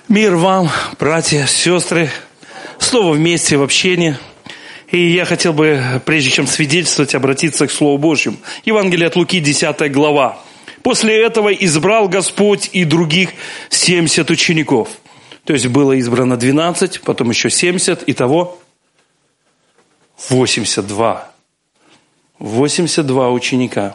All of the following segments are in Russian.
Мир вам, братья, сестры, снова вместе в общении. И я хотел бы, прежде чем свидетельствовать, обратиться к Слову Божьему. Евангелие от Луки, 10 глава. «После этого избрал Господь и других 70 учеников». То есть было избрано 12, потом еще 70, итого 82. 82 ученика.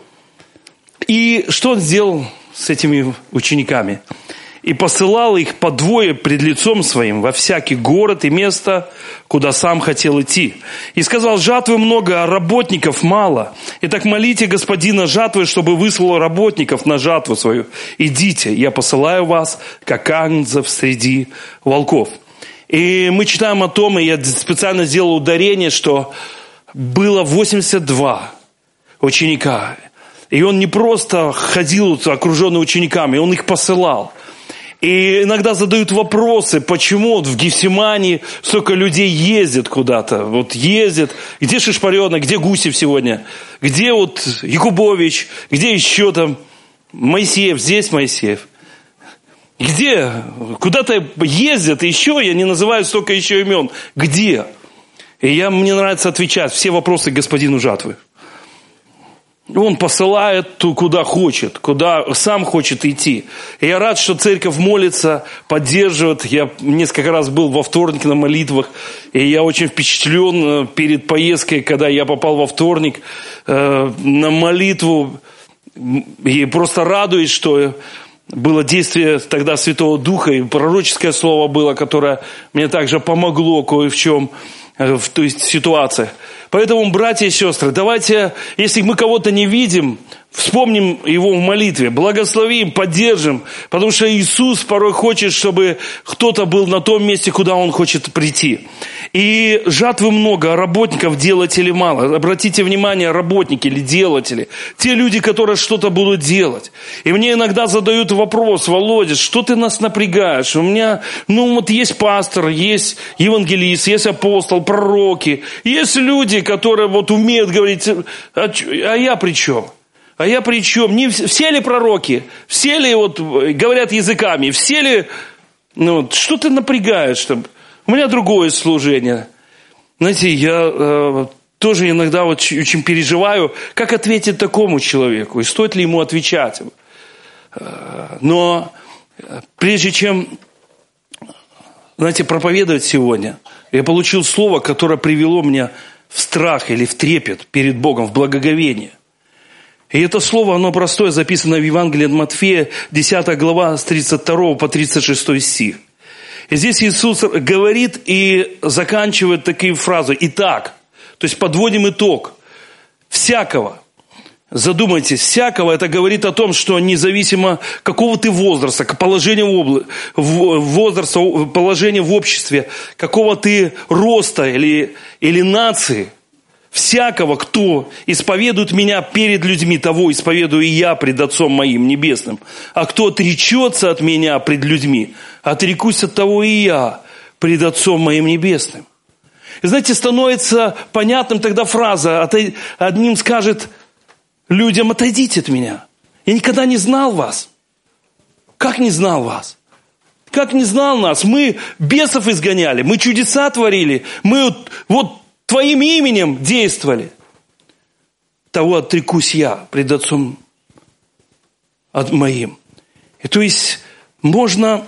И что он сделал с этими учениками? «И посылал их по двое пред лицом своим во всякий город и место, куда сам хотел идти. И сказал: жатвы много, а работников мало. Итак, молите Господина жатвы, чтобы выслал работников на жатву свою. Идите, я посылаю вас, как агнцев среди волков». И мы читаем о том, и я специально сделал ударение, что было 82 ученика. И он не просто ходил окруженный учениками, он их посылал. И иногда задают вопросы, почему вот в Гефсимании столько людей ездит куда-то. Вот ездит, где Шишпаренок, где Гусев сегодня, где вот Якубович, где еще там Моисеев, здесь Моисеев. Где? Куда-то ездят еще, я не называю столько еще имен. Где? И мне нравится отвечать все вопросы господину жатвы. Он посылает куда хочет, куда сам хочет идти. И я рад, что церковь молится, поддерживает. Я несколько раз был во вторник на молитвах, и я очень впечатлен перед поездкой, когда я попал во вторник на молитву. И просто радуюсь, что было действие тогда Святого Духа, и пророческое слово было, которое мне также помогло кое в чем в той ситуации. Поэтому, братья и сестры, давайте, если мы кого-то не видим, вспомним его в молитве, благословим, поддержим, потому что Иисус порой хочет, чтобы кто-то был на том месте, куда Он хочет прийти. И жатвы много, а работников, делателей мало. Обратите внимание, работники или делатели, те люди, которые что-то будут делать. И мне иногда задают вопрос: Володя, что ты нас напрягаешь? У меня, есть пастор, есть евангелист, есть апостол, пророки, есть люди, которые умеют говорить, а я при чем? А я при чем? Не все ли пророки? Все ли говорят языками? Все ли... что ты напрягаешь там? У меня другое служение. Знаете, я тоже иногда очень переживаю, как ответить такому человеку, и стоит ли ему отвечать. Но прежде чем, проповедовать сегодня, я получил слово, которое привело меня в страх или в трепет перед Богом, в благоговение. И это слово, оно простое, записано в Евангелии от Матфея, 10 глава, с 32 по 36 стих. И здесь Иисус говорит и заканчивает такие фразы. Итак, то есть подводим итог. Всякого, задумайтесь, всякого, это говорит о том, что независимо какого ты возраста, положения возраста, положения в обществе, какого ты роста или нации, всякого, кто исповедует меня перед людьми, того исповедую и я пред Отцом моим небесным. А кто отречется от меня пред людьми, отрекусь от того и я пред Отцом моим небесным. И знаете, становится понятным тогда фраза, одним скажет людям: отойдите от меня. Я никогда не знал вас. Как не знал вас? Как не знал нас? Мы бесов изгоняли, мы чудеса творили, мы Твоим именем действовали. Того отрекусь я пред Отцом моим. И то есть можно...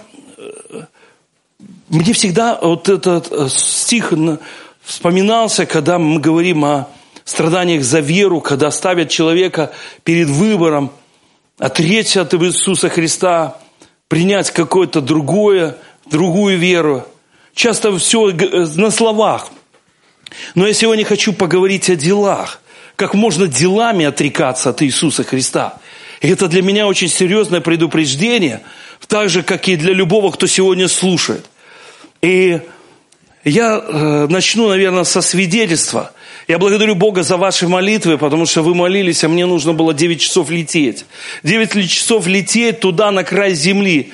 Мне всегда этот стих вспоминался, когда мы говорим о страданиях за веру, когда ставят человека перед выбором отречься от Иисуса Христа, принять какое-то другую веру. Часто все на словах. Но я сегодня хочу поговорить о делах. Как можно делами отрекаться от Иисуса Христа. И это для меня очень серьезное предупреждение, так же, как и для любого, кто сегодня слушает. И я начну, наверное, со свидетельства. Я благодарю Бога за ваши молитвы, потому что вы молились, а мне нужно было 9 часов лететь. 9 часов лететь туда, на край земли.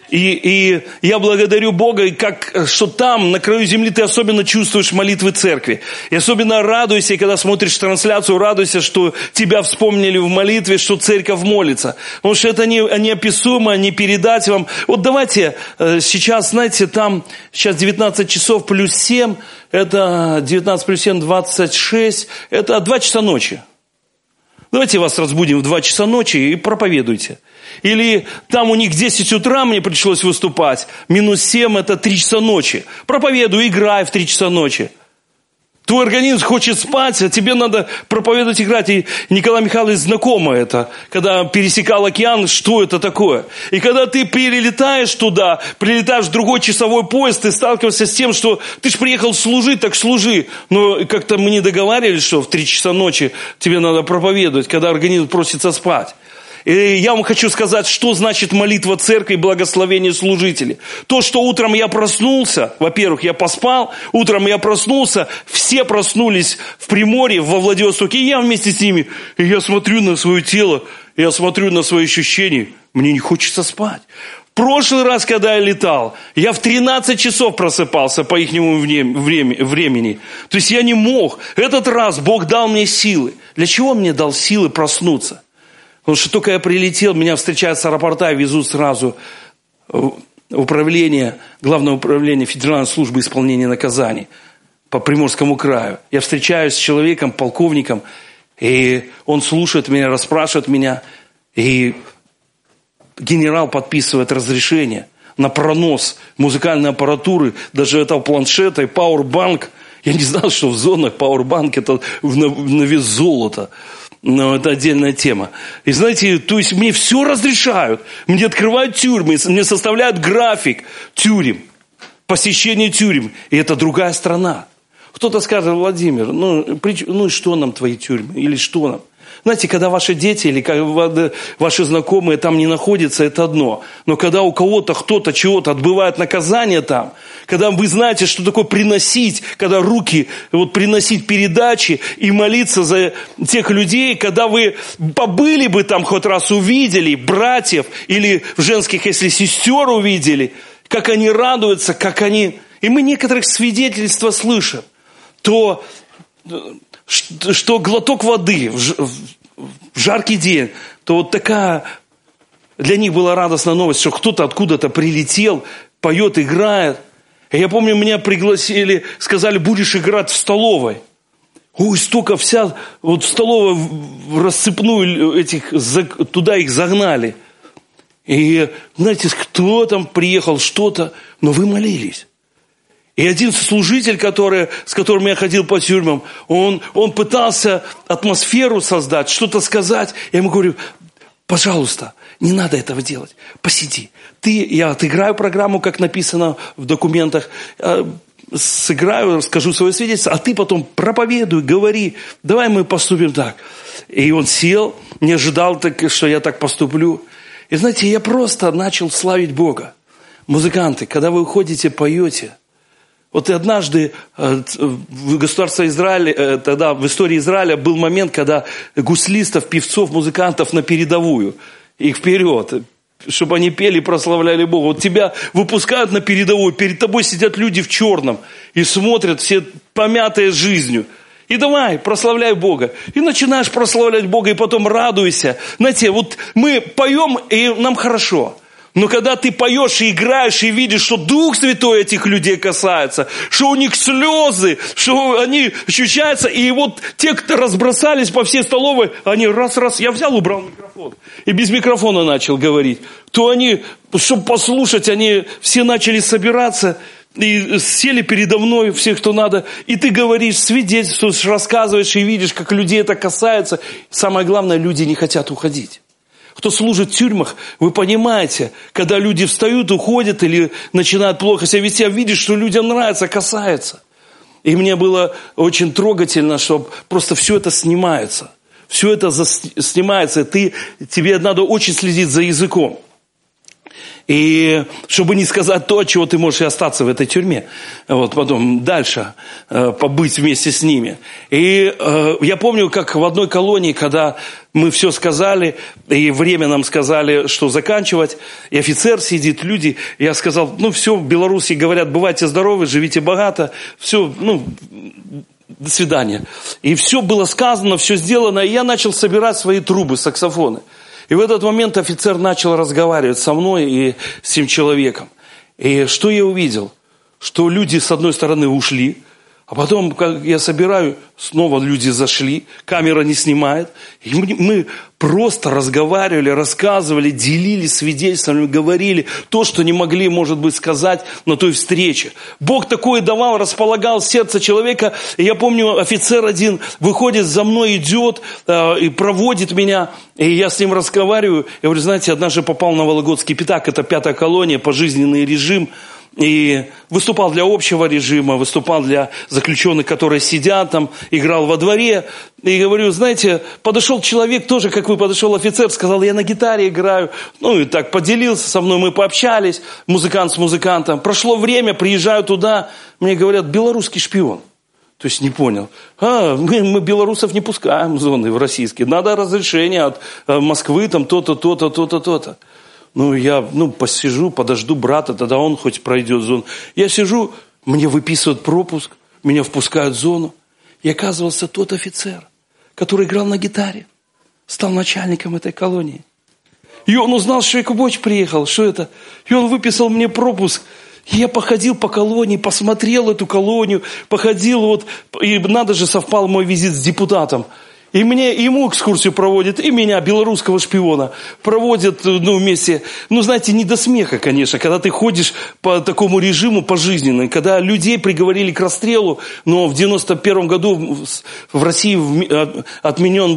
И я благодарю Бога, что там, на краю земли, ты особенно чувствуешь молитвы церкви. И особенно радуйся, когда смотришь трансляцию, радуйся, что тебя вспомнили в молитве, что церковь молится. Потому что это неописуемо, не передать вам. Вот давайте сейчас, знаете, там сейчас 19 часов плюс 7, это 19 плюс 7, 26, это 2 часа ночи. Давайте вас разбудим в 2 часа ночи и проповедуйте. Или там у них 10 утра мне пришлось выступать, минус 7 это 3 часа ночи. Проповедуй, играй в 3 часа ночи. Твой организм хочет спать, а тебе надо проповедовать, играть. И Николай Михайлович знакомо это, когда пересекал океан, что это такое. И когда ты перелетаешь туда, прилетаешь в другой часовой пояс, ты сталкиваешься с тем, что ты же приехал служить, так служи. Но как-то мы не договаривались, что в 3 часа ночи тебе надо проповедовать, когда организм просится спать. И я вам хочу сказать, что значит молитва церкви и благословение служителей. То, что утром я проснулся, во-первых, я поспал, утром я проснулся, все проснулись в Приморье, во Владивостоке, и я вместе с ними. И я смотрю на свое тело, я смотрю на свои ощущения, мне не хочется спать. В прошлый раз, когда я летал, я в 13 часов просыпался по ихнему времени. То есть я не мог. Этот раз Бог дал мне силы. Для чего Он мне дал силы проснуться? Потому что только я прилетел, меня встречают с аэропорта и везут сразу в управление, Главное управление Федеральной службы исполнения наказаний по Приморскому краю. Я встречаюсь с человеком, полковником, и он слушает меня, расспрашивает меня, и генерал подписывает разрешение на пронос музыкальной аппаратуры, даже этого планшета и пауэрбанк. Я не знал, что в зонах пауэрбанк это на вес золота. Но это отдельная тема. И знаете, то есть мне все разрешают. Мне открывают тюрьмы, мне составляют график тюрем, посещение тюрем. И это другая страна. Кто-то скажет: Владимир, ну и что нам твои тюрьмы? Или что нам? Знаете, когда ваши дети или ваши знакомые там не находятся, это одно. Но когда у кого-то, кто-то, чего-то отбывает наказание там, когда вы знаете, что такое приносить, когда руки, приносить передачи и молиться за тех людей, когда вы побыли бы там хоть раз, увидели братьев или в женских, если сестер увидели, как они радуются, как они... И мы некоторых свидетельства слышим, то... что глоток воды в жаркий день, то вот такая для них была радостная новость, что кто-то откуда-то прилетел, поет, играет. И я помню, меня пригласили, сказали: будешь играть в столовой. Ой, столько вся, в столовой в рассыпную туда их загнали. И знаете, кто там приехал, что-то, но вы молились. И один служитель, с которым я ходил по тюрьмам, он пытался атмосферу создать, что-то сказать. Я ему говорю: пожалуйста, не надо этого делать, посиди. Я отыграю программу, как написано в документах, сыграю, расскажу свое свидетельство, а ты потом проповедуй, говори, давай мы поступим так. И он сел, не ожидал, что я так поступлю. И знаете, я просто начал славить Бога. Музыканты, когда вы уходите, поете. Вот и однажды в государстве Израиль, тогда в истории Израиля был момент, когда гуслистов, певцов, музыкантов на передовую, их вперед, чтобы они пели и прославляли Бога. Вот тебя выпускают на передовую, перед тобой сидят люди в черном и смотрят, все помятые жизнью. И давай, прославляй Бога. И начинаешь прославлять Бога, и потом радуйся. Знаете, вот мы поем, и нам хорошо. Но когда ты поешь и играешь, и видишь, что Дух Святой этих людей касается, что у них слезы, что они ощущаются, и вот те, кто разбросались по всей столовой, они раз-раз, я взял, убрал микрофон, и без микрофона начал говорить, то они, чтобы послушать, они все начали собираться, и сели передо мной, все, кто надо, и ты говоришь, свидетельствуешь, рассказываешь, и видишь, как людей это касается. Самое главное, люди не хотят уходить. Кто служит в тюрьмах, вы понимаете, когда люди встают, уходят или начинают плохо себя вести, видишь, что людям нравится, касается. И мне было очень трогательно, что просто все это снимается. Все это снимается, тебе надо очень следить за языком. И чтобы не сказать то, от чего ты можешь и остаться в этой тюрьме. Вот потом дальше побыть вместе с ними. И я помню, как в одной колонии, когда мы все сказали, и время нам сказали, что заканчивать, и офицер сидит, люди, я сказал, все, в Беларуси говорят, бывайте здоровы, живите богато, все, до свидания. И все было сказано, все сделано, и я начал собирать свои трубы, саксофоны. И в этот момент офицер начал разговаривать со мной и с тем человеком. И что я увидел? Что люди с одной стороны ушли, а потом, как я собираю, снова люди зашли, камера не снимает. И мы просто разговаривали, рассказывали, делились свидетельствами, говорили то, что не могли, может быть, сказать на той встрече. Бог такое давал, располагал сердце человека. И я помню, офицер один выходит за мной, идет и проводит меня. И я с ним разговариваю. Я говорю, знаете, однажды попал на Вологодский пятак, это 5-я колония, пожизненный режим. И выступал для общего режима, выступал для заключенных, которые сидят там, играл во дворе. И говорю, знаете, подошел человек, тоже, как вы, подошел офицер, сказал, я на гитаре играю. И так поделился со мной, мы пообщались, музыкант с музыкантом. Прошло время, приезжаю туда, мне говорят, белорусский шпион. То есть не понял. Мы белорусов не пускаем в зоны в российские. Надо разрешение от Москвы, там то-то, то-то, то-то, то-то. Я посижу, подожду брата, тогда он хоть пройдет зону. Я сижу, мне выписывают пропуск, меня впускают в зону. И оказывался тот офицер, который играл на гитаре, стал начальником этой колонии. И он узнал, что Якубович приехал, что это. И он выписал мне пропуск. И я походил по колонии, посмотрел эту колонию, походил, и надо же, совпал мой визит с депутатом. И ему экскурсию проводят, и меня, белорусского шпиона, проводят вместе. Знаете, не до смеха, конечно, когда ты ходишь по такому режиму пожизненно, когда людей приговорили к расстрелу, но в 91 году в России отменен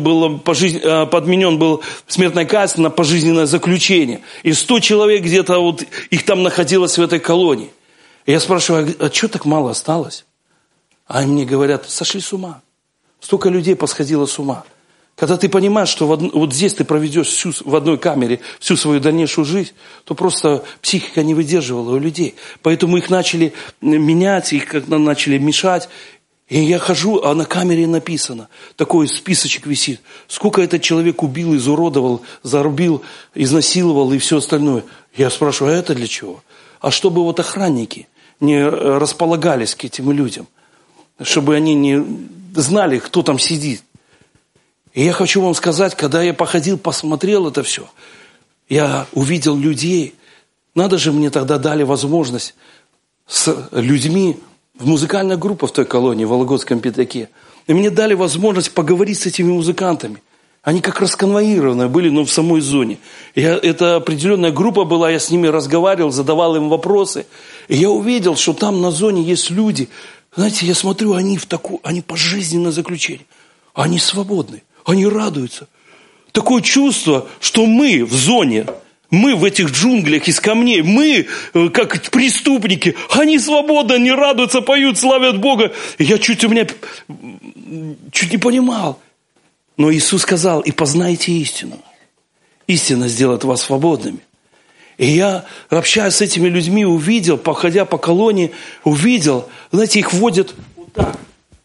был смертная казнь на пожизненное заключение. И 100 человек где-то их там находилось в этой колонии. И я спрашиваю, а что так мало осталось? А они мне говорят, сошли с ума. Столько людей посходило с ума. Когда ты понимаешь, что здесь ты проведешь в одной камере всю свою дальнейшую жизнь, то просто психика не выдерживала у людей. Поэтому их начали менять, их как-то начали мешать. И я хожу, а на камере написано, такой списочек висит, сколько этот человек убил, изуродовал, зарубил, изнасиловал и все остальное. Я спрашиваю, а это для чего? А чтобы охранники не располагались к этим людям, чтобы они не знали, кто там сидит. И я хочу вам сказать, когда я походил, посмотрел это все, я увидел людей. Надо же, мне тогда дали возможность с людьми, в музыкальная группа в той колонии, в Вологодском пятаке. И мне дали возможность поговорить с этими музыкантами. Они как расконвоированы были, но в самой зоне. Это определенная группа была, я с ними разговаривал, задавал им вопросы. И я увидел, что там на зоне есть люди. Знаете, я смотрю, они пожизненно заключение. Они свободны, они радуются. Такое чувство, что мы в зоне, мы в этих джунглях из камней, мы как преступники, они свободны, они радуются, поют, славят Бога. И я чуть не понимал. Но Иисус сказал, и познайте истину. Истина сделает вас свободными. И я, общаясь с этими людьми, увидел, походя по колонии, увидел, знаете, их водят вот так.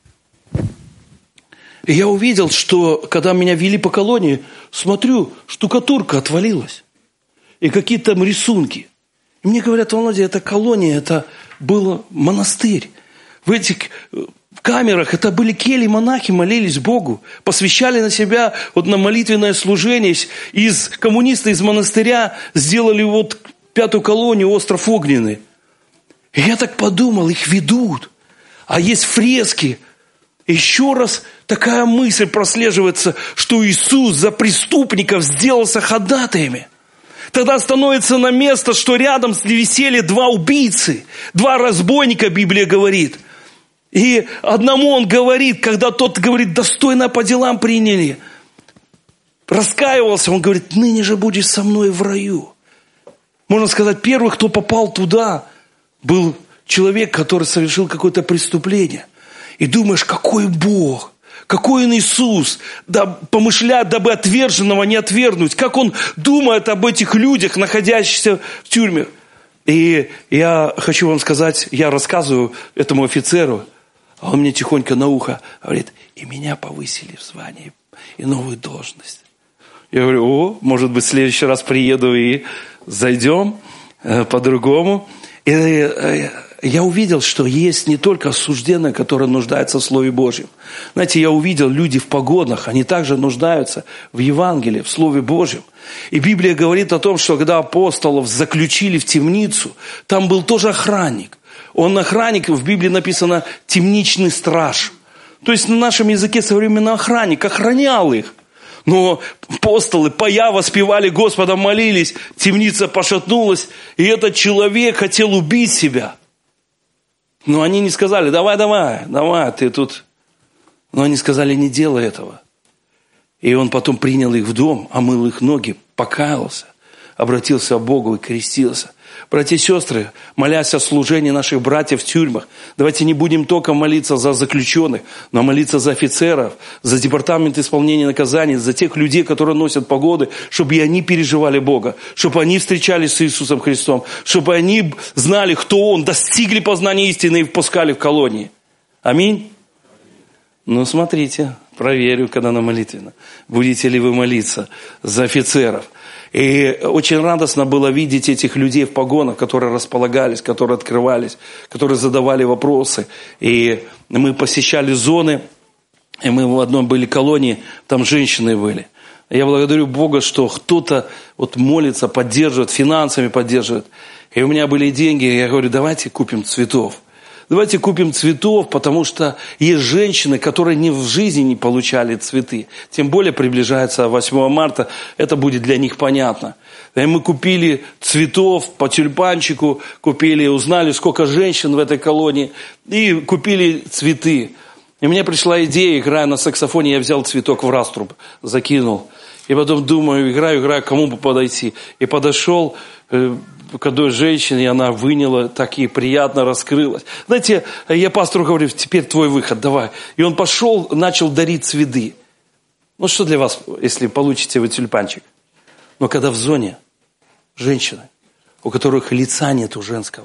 И я увидел, что, когда меня вели по колонии, смотрю, штукатурка отвалилась. И какие-то там рисунки. И мне говорят, Володя, это колония, это был монастырь. В этих камерах это были кельи, монахи молились Богу, посвящали на себя на молитвенное служение. Коммунисты из монастыря сделали 5-ю колонию, остров Огненный. И я так подумал, их ведут. А есть фрески. Еще раз такая мысль прослеживается, что Иисус за преступников сделался ходатаями. Тогда становится на место, что рядом висели 2 убийцы, 2 разбойника, Библия говорит. И одному он говорит, когда тот говорит, достойно по делам приняли, раскаивался, он говорит, ныне же будешь со мной в раю. Можно сказать, первый, кто попал туда, был человек, который совершил какое-то преступление. И думаешь, какой Бог, Какой он Иисус, да помышляет, дабы отверженного не отвергнуть. Как он думает об этих людях, находящихся в тюрьме. И я хочу вам сказать, я рассказываю этому офицеру, а он мне тихонько на ухо говорит, и меня повысили в звании и новую должность. Я говорю, может быть, в следующий раз приеду и зайдем по-другому. И я увидел, что есть не только осужденные, которые нуждаются в Слове Божьем. Знаете, я увидел, люди в погонах, они также нуждаются в Евангелии, в Слове Божьем. И Библия говорит о том, что когда апостолов заключили в темницу, там был тоже охранник. Он охранник, в Библии написано темничный страж. То есть на нашем языке современный охранник, охранял их. Но апостолы, поя воспевали Господа, молились, темница пошатнулась, и этот человек хотел убить себя. Но они не сказали, давай, ты тут. Но они сказали, не делай этого. И он потом принял их в дом, омыл их ноги, покаялся, обратился к Богу и крестился. Братья и сестры, молясь о служении наших братьев в тюрьмах, давайте не будем только молиться за заключенных, но молиться за офицеров, за департамент исполнения наказаний, за тех людей, которые носят погоны, чтобы и они переживали Бога, чтобы они встречались с Иисусом Христом, чтобы они знали, кто Он, достигли познания истины и впускали в колонии. Аминь. Ну, смотрите, проверю, когда на молитвенно. Будете ли вы молиться за офицеров? И очень радостно было видеть этих людей в погонах, которые располагались, которые открывались, которые задавали вопросы. И мы посещали зоны, и мы в одной были колонии, там женщины были. Я благодарю Бога, что кто-то вот молится, поддерживает, финансами поддерживает. И у меня были деньги, я говорю, давайте купим цветов. Давайте купим цветов, потому что есть женщины, которые ни в жизни не получали цветы. Тем более приближается 8 марта, это будет для них понятно. И мы купили цветов по тюльпанчику, купили, узнали, сколько женщин в этой колонии, и купили цветы. И мне пришла идея, играя на саксофоне, я взял цветок в раструб, закинул. И потом думаю, играю, кому бы подойти. И подошел к одной женщине, и она выняла, так ей приятно раскрылась. Знаете, я пастору говорю, теперь твой выход, давай. И он пошел, начал дарить цветы. Ну, что для вас, если получите вы тюльпанчик? Но когда в зоне женщины, у которых лица нету женского,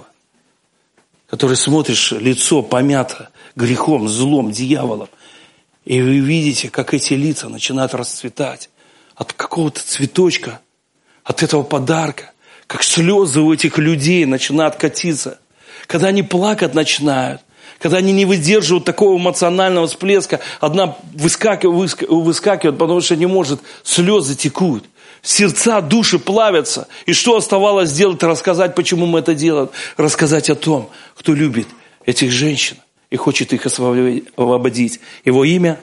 которые смотришь, лицо помято грехом, злом, дьяволом, и вы видите, как эти лица начинают расцветать от какого-то цветочка, от этого подарка, как слезы у этих людей начинают катиться, когда они плакать начинают, когда они не выдерживают такого эмоционального всплеска, одна выскакивает, потому что не может, слезы текут, сердца, души плавятся. И что оставалось сделать? Рассказать, почему мы это делаем. Рассказать о том, кто любит этих женщин и хочет их освободить. Его имя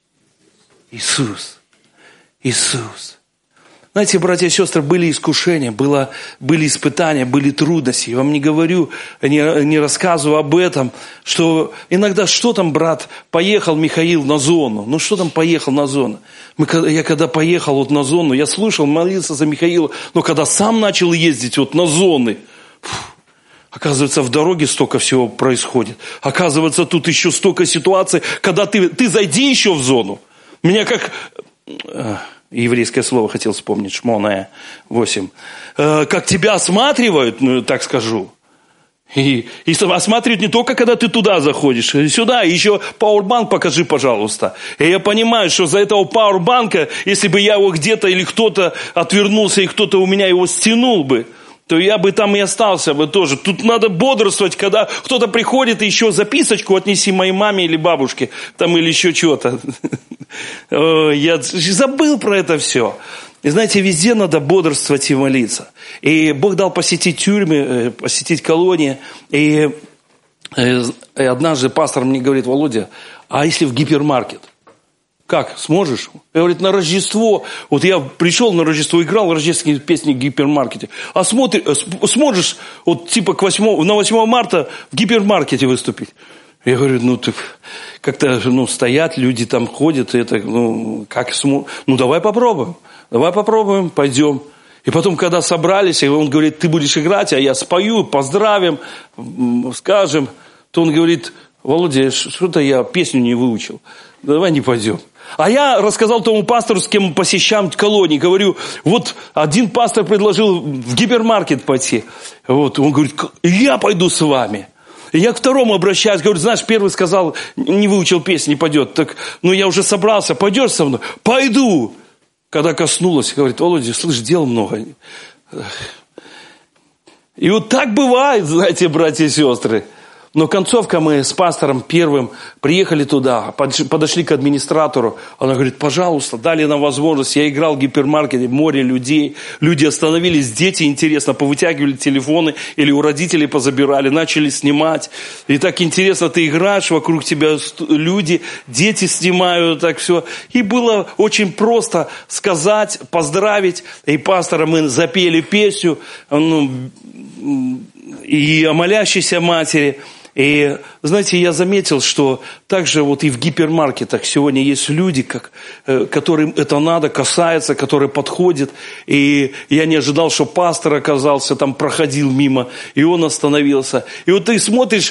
Иисус. Иисус. Знаете, братья и сестры, были искушения, были испытания, были трудности. Я вам не говорю, не рассказываю об этом, что иногда, что там, брат, поехал Михаил на зону. Ну, что там поехал на зону? Я когда поехал вот на зону, я слушал, молился за Михаила, но когда сам начал ездить вот на зоны, оказывается, в дороге столько всего происходит. Оказывается, тут еще столько ситуаций, когда ты зайди еще в зону. Меня как... Еврейское слово хотел вспомнить, Шмоная 8. Как тебя осматривают, ну, так скажу. И осматривают не только, когда ты туда заходишь, сюда, еще пауэрбанк покажи, пожалуйста. И я понимаю, что за этого пауэрбанка, если бы я его где-то или кто-то отвернулся, и кто-то у меня его стянул бы, то я бы там и остался бы тоже. Тут надо бодрствовать, когда кто-то приходит, и еще записочку отнеси моей маме или бабушке, там или еще что-то. Я забыл про это все. И знаете, везде надо бодрствовать и молиться. И Бог дал посетить тюрьмы, посетить колонии. И однажды пастор мне говорит, Володя, а если в гипермаркет? Как, сможешь? Я говорю, на Рождество, вот я пришел на Рождество, играл рождественские песни в гипермаркете. А сможешь вот типа на 8 марта в гипермаркете выступить? Я говорю, ну ты как-то, стоят, люди там ходят, и это, как сможешь? Ну давай попробуем, пойдем. И потом, когда собрались, и он говорит, ты будешь играть, а я спою, поздравим, скажем, то он говорит, Володя, что-то я песню не выучил. Давай не пойдем. А я рассказал тому пастору, с кем посещаем колонии, говорю, вот один пастор предложил в гипермаркет пойти. Вот, он говорит, я пойду с вами. И я к второму обращаюсь, говорю, знаешь, первый сказал, не выучил песню, не пойдет. Так, ну я уже собрался, пойдешь со мной? Пойду. Когда коснулась, говорит, Володя, слышь, дел много. И вот так бывает, знаете, братья и сестры. Но концовка, мы с пастором первым приехали туда, подошли к администратору. Она говорит, пожалуйста, дали нам возможность. Я играл в гипермаркете, море людей. Люди остановились, дети, интересно, повытягивали телефоны или у родителей позабирали, начали снимать. И так интересно, ты играешь, вокруг тебя люди, дети снимают, так все. И было очень просто сказать, поздравить. И пастора мы запели песню и о молящейся матери. И, знаете, я заметил, что также вот и в гипермаркетах сегодня есть люди, которым это надо, касается, которые подходят. И я не ожидал, что пастор оказался, там проходил мимо, и он остановился. И вот ты смотришь,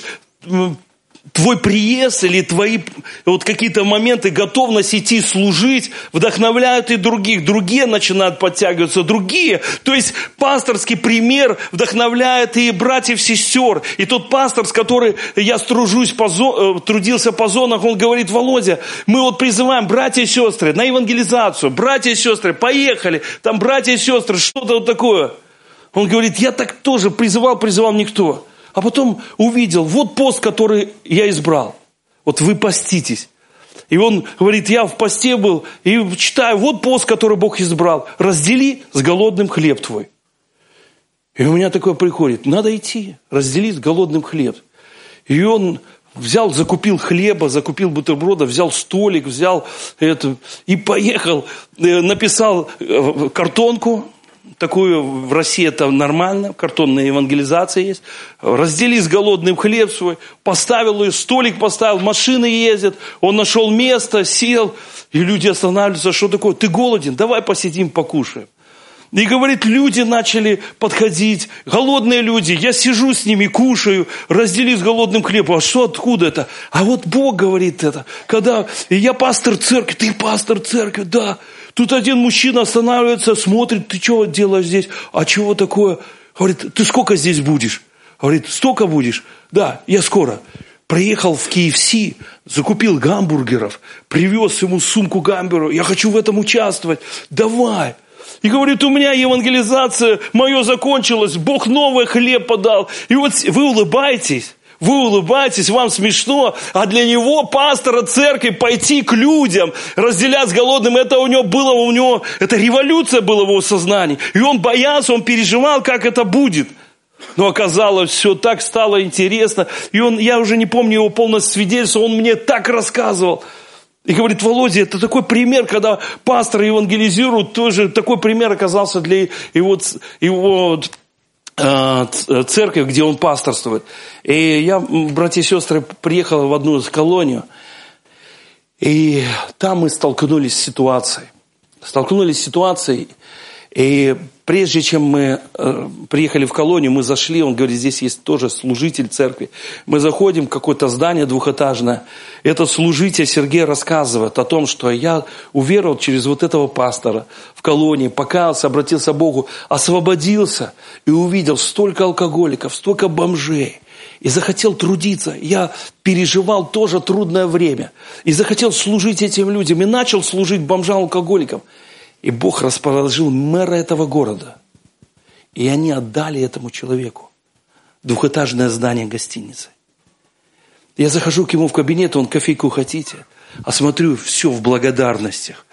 твой приезд или твои вот какие-то моменты, готовность идти служить, вдохновляют и других. Другие начинают подтягиваться, другие. То есть пасторский пример вдохновляет и братьев, сестер. И тот пастор, с которым я трудился по зонах, он говорит, Володя, мы вот призываем братья и сестры на евангелизацию. Братья и сестры, поехали. Там братья и сестры, что-то вот такое. Он говорит, я так тоже призывал никто. А потом увидел, вот пост, который я избрал. Вот вы поститесь. И он говорит, я в посте был, и читаю, вот пост, который Бог избрал. Раздели с голодным хлеб твой. И у меня такое приходит, надо идти, раздели с голодным хлеб. И он взял, закупил хлеба, закупил бутерброда, взял столик, взял это, и поехал, написал картонку. Такую в России это нормально, картонная евангелизация есть. Раздели с голодным хлеб свой, поставил ее, столик поставил, машины ездят. Он нашел место, сел, и люди останавливаются, что такое? Ты голоден? Давай посидим, покушаем. И говорит, люди начали подходить, голодные люди, я сижу с ними, кушаю, раздели с голодным хлебом. А что, откуда это? А вот Бог говорит это. Когда я пастор церкви, ты пастор церкви, да. Тут один мужчина останавливается, смотрит, ты что делаешь здесь? А чего такое? Говорит, ты сколько здесь будешь? Говорит, столько будешь? Да, я скоро. Приехал в KFC, закупил гамбургеров, привез ему сумку гамбургеров. Я хочу в этом участвовать. Давай. И говорит, у меня евангелизация, мое закончилась, Бог новый хлеб подал. И вот вы улыбаетесь. Вы улыбаетесь, вам смешно, а для него, пастора церкви, пойти к людям, разделять с голодным, это у него, это революция была в его сознании. И он боялся, он переживал, как это будет. Но оказалось, все так стало интересно. И я уже не помню его полное свидетельство, он мне так рассказывал. И говорит, Володя, это такой пример, когда пастор евангелизирует, тоже такой пример оказался для его церковь, где он пасторствует. И я, братья и сестры, приехал в одну из колоний, и там мы столкнулись с ситуацией. И прежде чем мы приехали в колонию, мы зашли, он говорит, здесь есть тоже служитель церкви. Мы заходим в какое-то здание двухэтажное. Этот служитель Сергей рассказывает о том, что я уверовал через вот этого пастора в колонии, покаялся, обратился к Богу, освободился и увидел столько алкоголиков, столько бомжей. И захотел трудиться. Я переживал тоже трудное время. И захотел служить этим людям. И начал служить бомжам-алкоголикам. И Бог расположил мэра этого города. И они отдали этому человеку двухэтажное здание гостиницы. Я захожу к нему в кабинет, он, кофейку хотите? А смотрю, все в благодарностях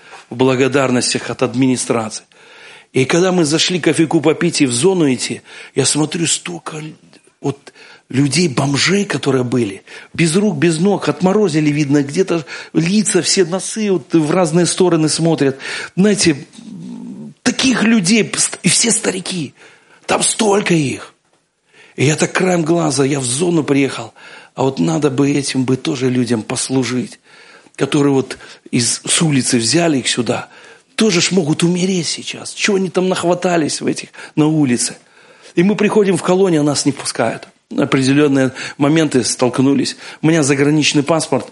от администрации. И когда мы зашли кофейку попить и в зону идти, я смотрю, столько вот людей, бомжей, которые были, без рук, без ног, отморозили, видно, где-то лица, все носы вот в разные стороны смотрят. Знаете, таких людей, и все старики, там столько их. И я так краем глаза, я в зону приехал, а вот надо бы этим бы тоже людям послужить, которые вот с улицы взяли их сюда, тоже ж могут умереть сейчас. Чего они там нахватались на улице? И мы приходим в колонию, а нас не пускают. определенные моменты столкнулись. У меня заграничный паспорт.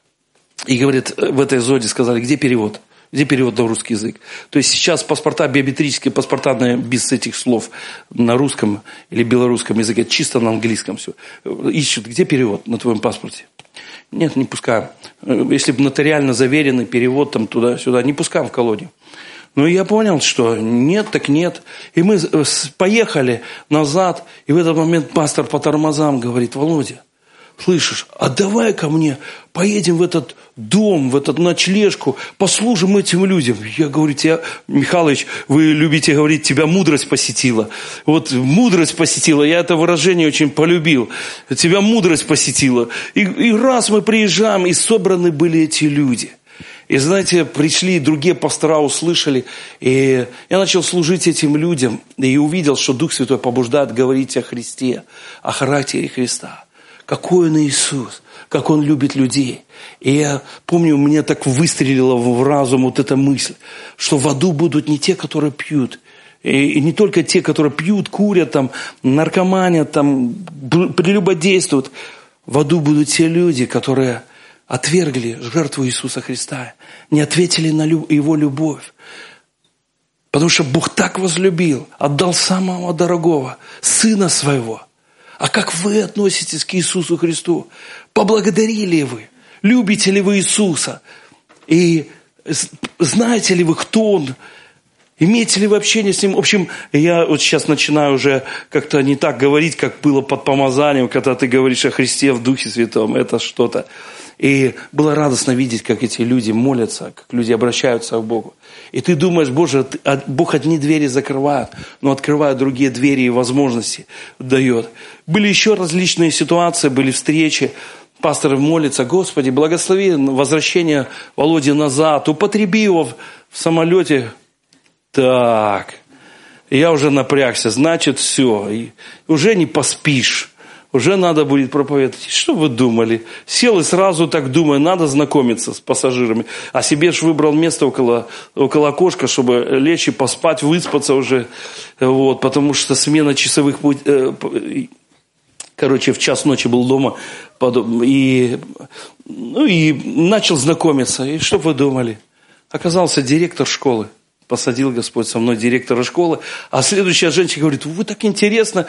И, говорит, в этой зоне сказали, где перевод? Где перевод на русский язык? То есть сейчас паспорта, биометрические паспорта без этих слов на русском или белорусском языке, чисто на английском все. Ищут, где перевод на твоем паспорте? Нет, не пускаем. Если бы нотариально заверенный перевод там туда-сюда, не пускаем в колонию. Ну, я понял, что нет, так нет. И мы поехали назад, и в этот момент пастор по тормозам говорит, Володя, слышишь, а давай ко мне поедем в этот дом, в эту ночлежку, послужим этим людям. Я говорю, тебя, Михалыч, вы любите говорить, тебя мудрость посетила. Вот мудрость посетила, я это выражение очень полюбил. Тебя мудрость посетила. И раз мы приезжаем, и собраны были эти люди. И знаете, пришли другие пастора, услышали, и я начал служить этим людям, и увидел, что Дух Святой побуждает говорить о Христе, о характере Христа. Какой Он Иисус, как Он любит людей. И я помню, мне так выстрелила в разум вот эта мысль, что в аду будут не те, которые пьют, и не только те, которые пьют, курят, там, наркоманят, там, прелюбодействуют. В аду будут те люди, которые отвергли жертву Иисуса Христа, не ответили на Его любовь. Потому что Бог так возлюбил, отдал самого дорогого, Сына Своего. А как вы относитесь к Иисусу Христу? Поблагодарили вы? Любите ли вы Иисуса? И знаете ли вы, кто Он? Имеете ли вы общение с Ним? В общем, я вот сейчас начинаю уже как-то не так говорить, как было под помазанием, когда ты говоришь о Христе в Духе Святом. Это что-то. И было радостно видеть, как эти люди молятся, как люди обращаются к Богу. И ты думаешь, Боже, Бог одни двери закрывает, но открывает другие двери и возможности дает. Были еще различные ситуации, были встречи. Пастор молится, Господи, благослови возвращение Володи назад, употреби его в самолете. Так, я уже напрягся, значит все, и уже не поспишь. Уже надо будет проповедовать. Что вы думали? Сел и сразу так думаю, надо знакомиться с пассажирами. А себе ж выбрал место около окошка, чтобы лечь и поспать, выспаться уже. Вот, потому что смена часовых короче, в час ночи был дома. И начал знакомиться. И что вы думали? Оказался директор школы. Посадил Господь со мной директора школы. А следующая женщина говорит, вы так интересно,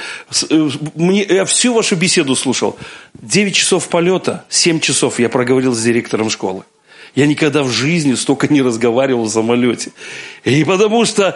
я всю вашу беседу слушал. 9 часов полета, 7 часов я проговорил с директором школы. Я никогда в жизни столько не разговаривал в самолете. И потому что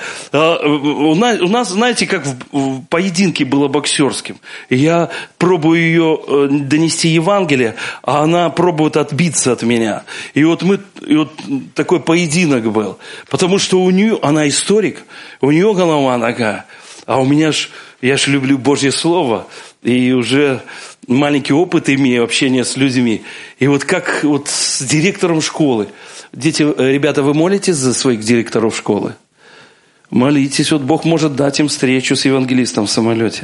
у нас, знаете, как в поединке было боксерским. Я пробую ее донести Евангелие, а она пробует отбиться от меня. И вот такой поединок был. Потому что у нее, она историк, у нее голова нога. А у меня я ж люблю Божье Слово. И уже маленький опыт имею общения с людьми. И вот как вот с директором школы. Ребята, вы молитесь за своих директоров школы? Молитесь, вот Бог может дать им встречу с евангелистом в самолете.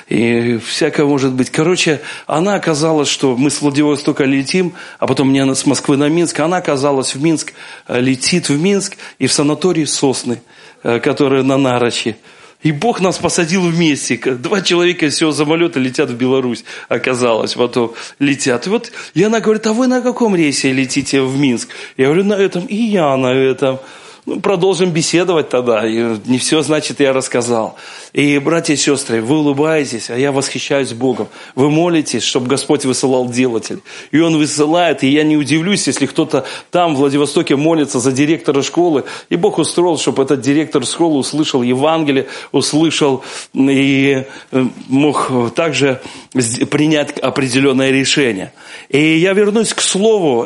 И всякое может быть. Короче, она оказалась, что мы с Владивостока летим, а потом мне с Москвы на Минск. Она оказалась в Минск, летит в Минск и в санатории «Сосны», который на Нарочи. И Бог нас посадил вместе. 2 человека из всего самолета летят в Беларусь, оказалось, потом летят. И она говорит, а вы на каком рейсе летите в Минск? Я говорю, на этом. И я на этом. Продолжим беседовать тогда. И не все, значит, я рассказал. И, братья и сестры, вы улыбаетесь, а я восхищаюсь Богом. Вы молитесь, чтобы Господь высылал делателей. И Он высылает, и я не удивлюсь, если кто-то там, в Владивостоке, молится за директора школы. И Бог устроил, чтобы этот директор школы услышал Евангелие, услышал и мог также принять определенное решение. И я вернусь к Слову.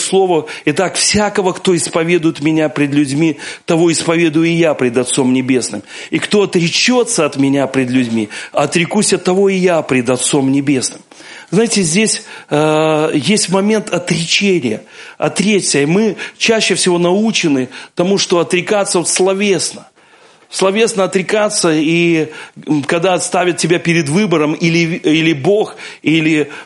Итак, всякого, кто исповедует меня пред людьми, того исповедую и я пред Отцом Небесным. И кто отречется от меня пред людьми, отрекусь от того и я пред Отцом Небесным. Знаете, здесь есть момент отречения. Отречься. И мы чаще всего научены тому, что отрекаться словесно. Словесно отрекаться, и когда ставят тебя перед выбором или Бог, или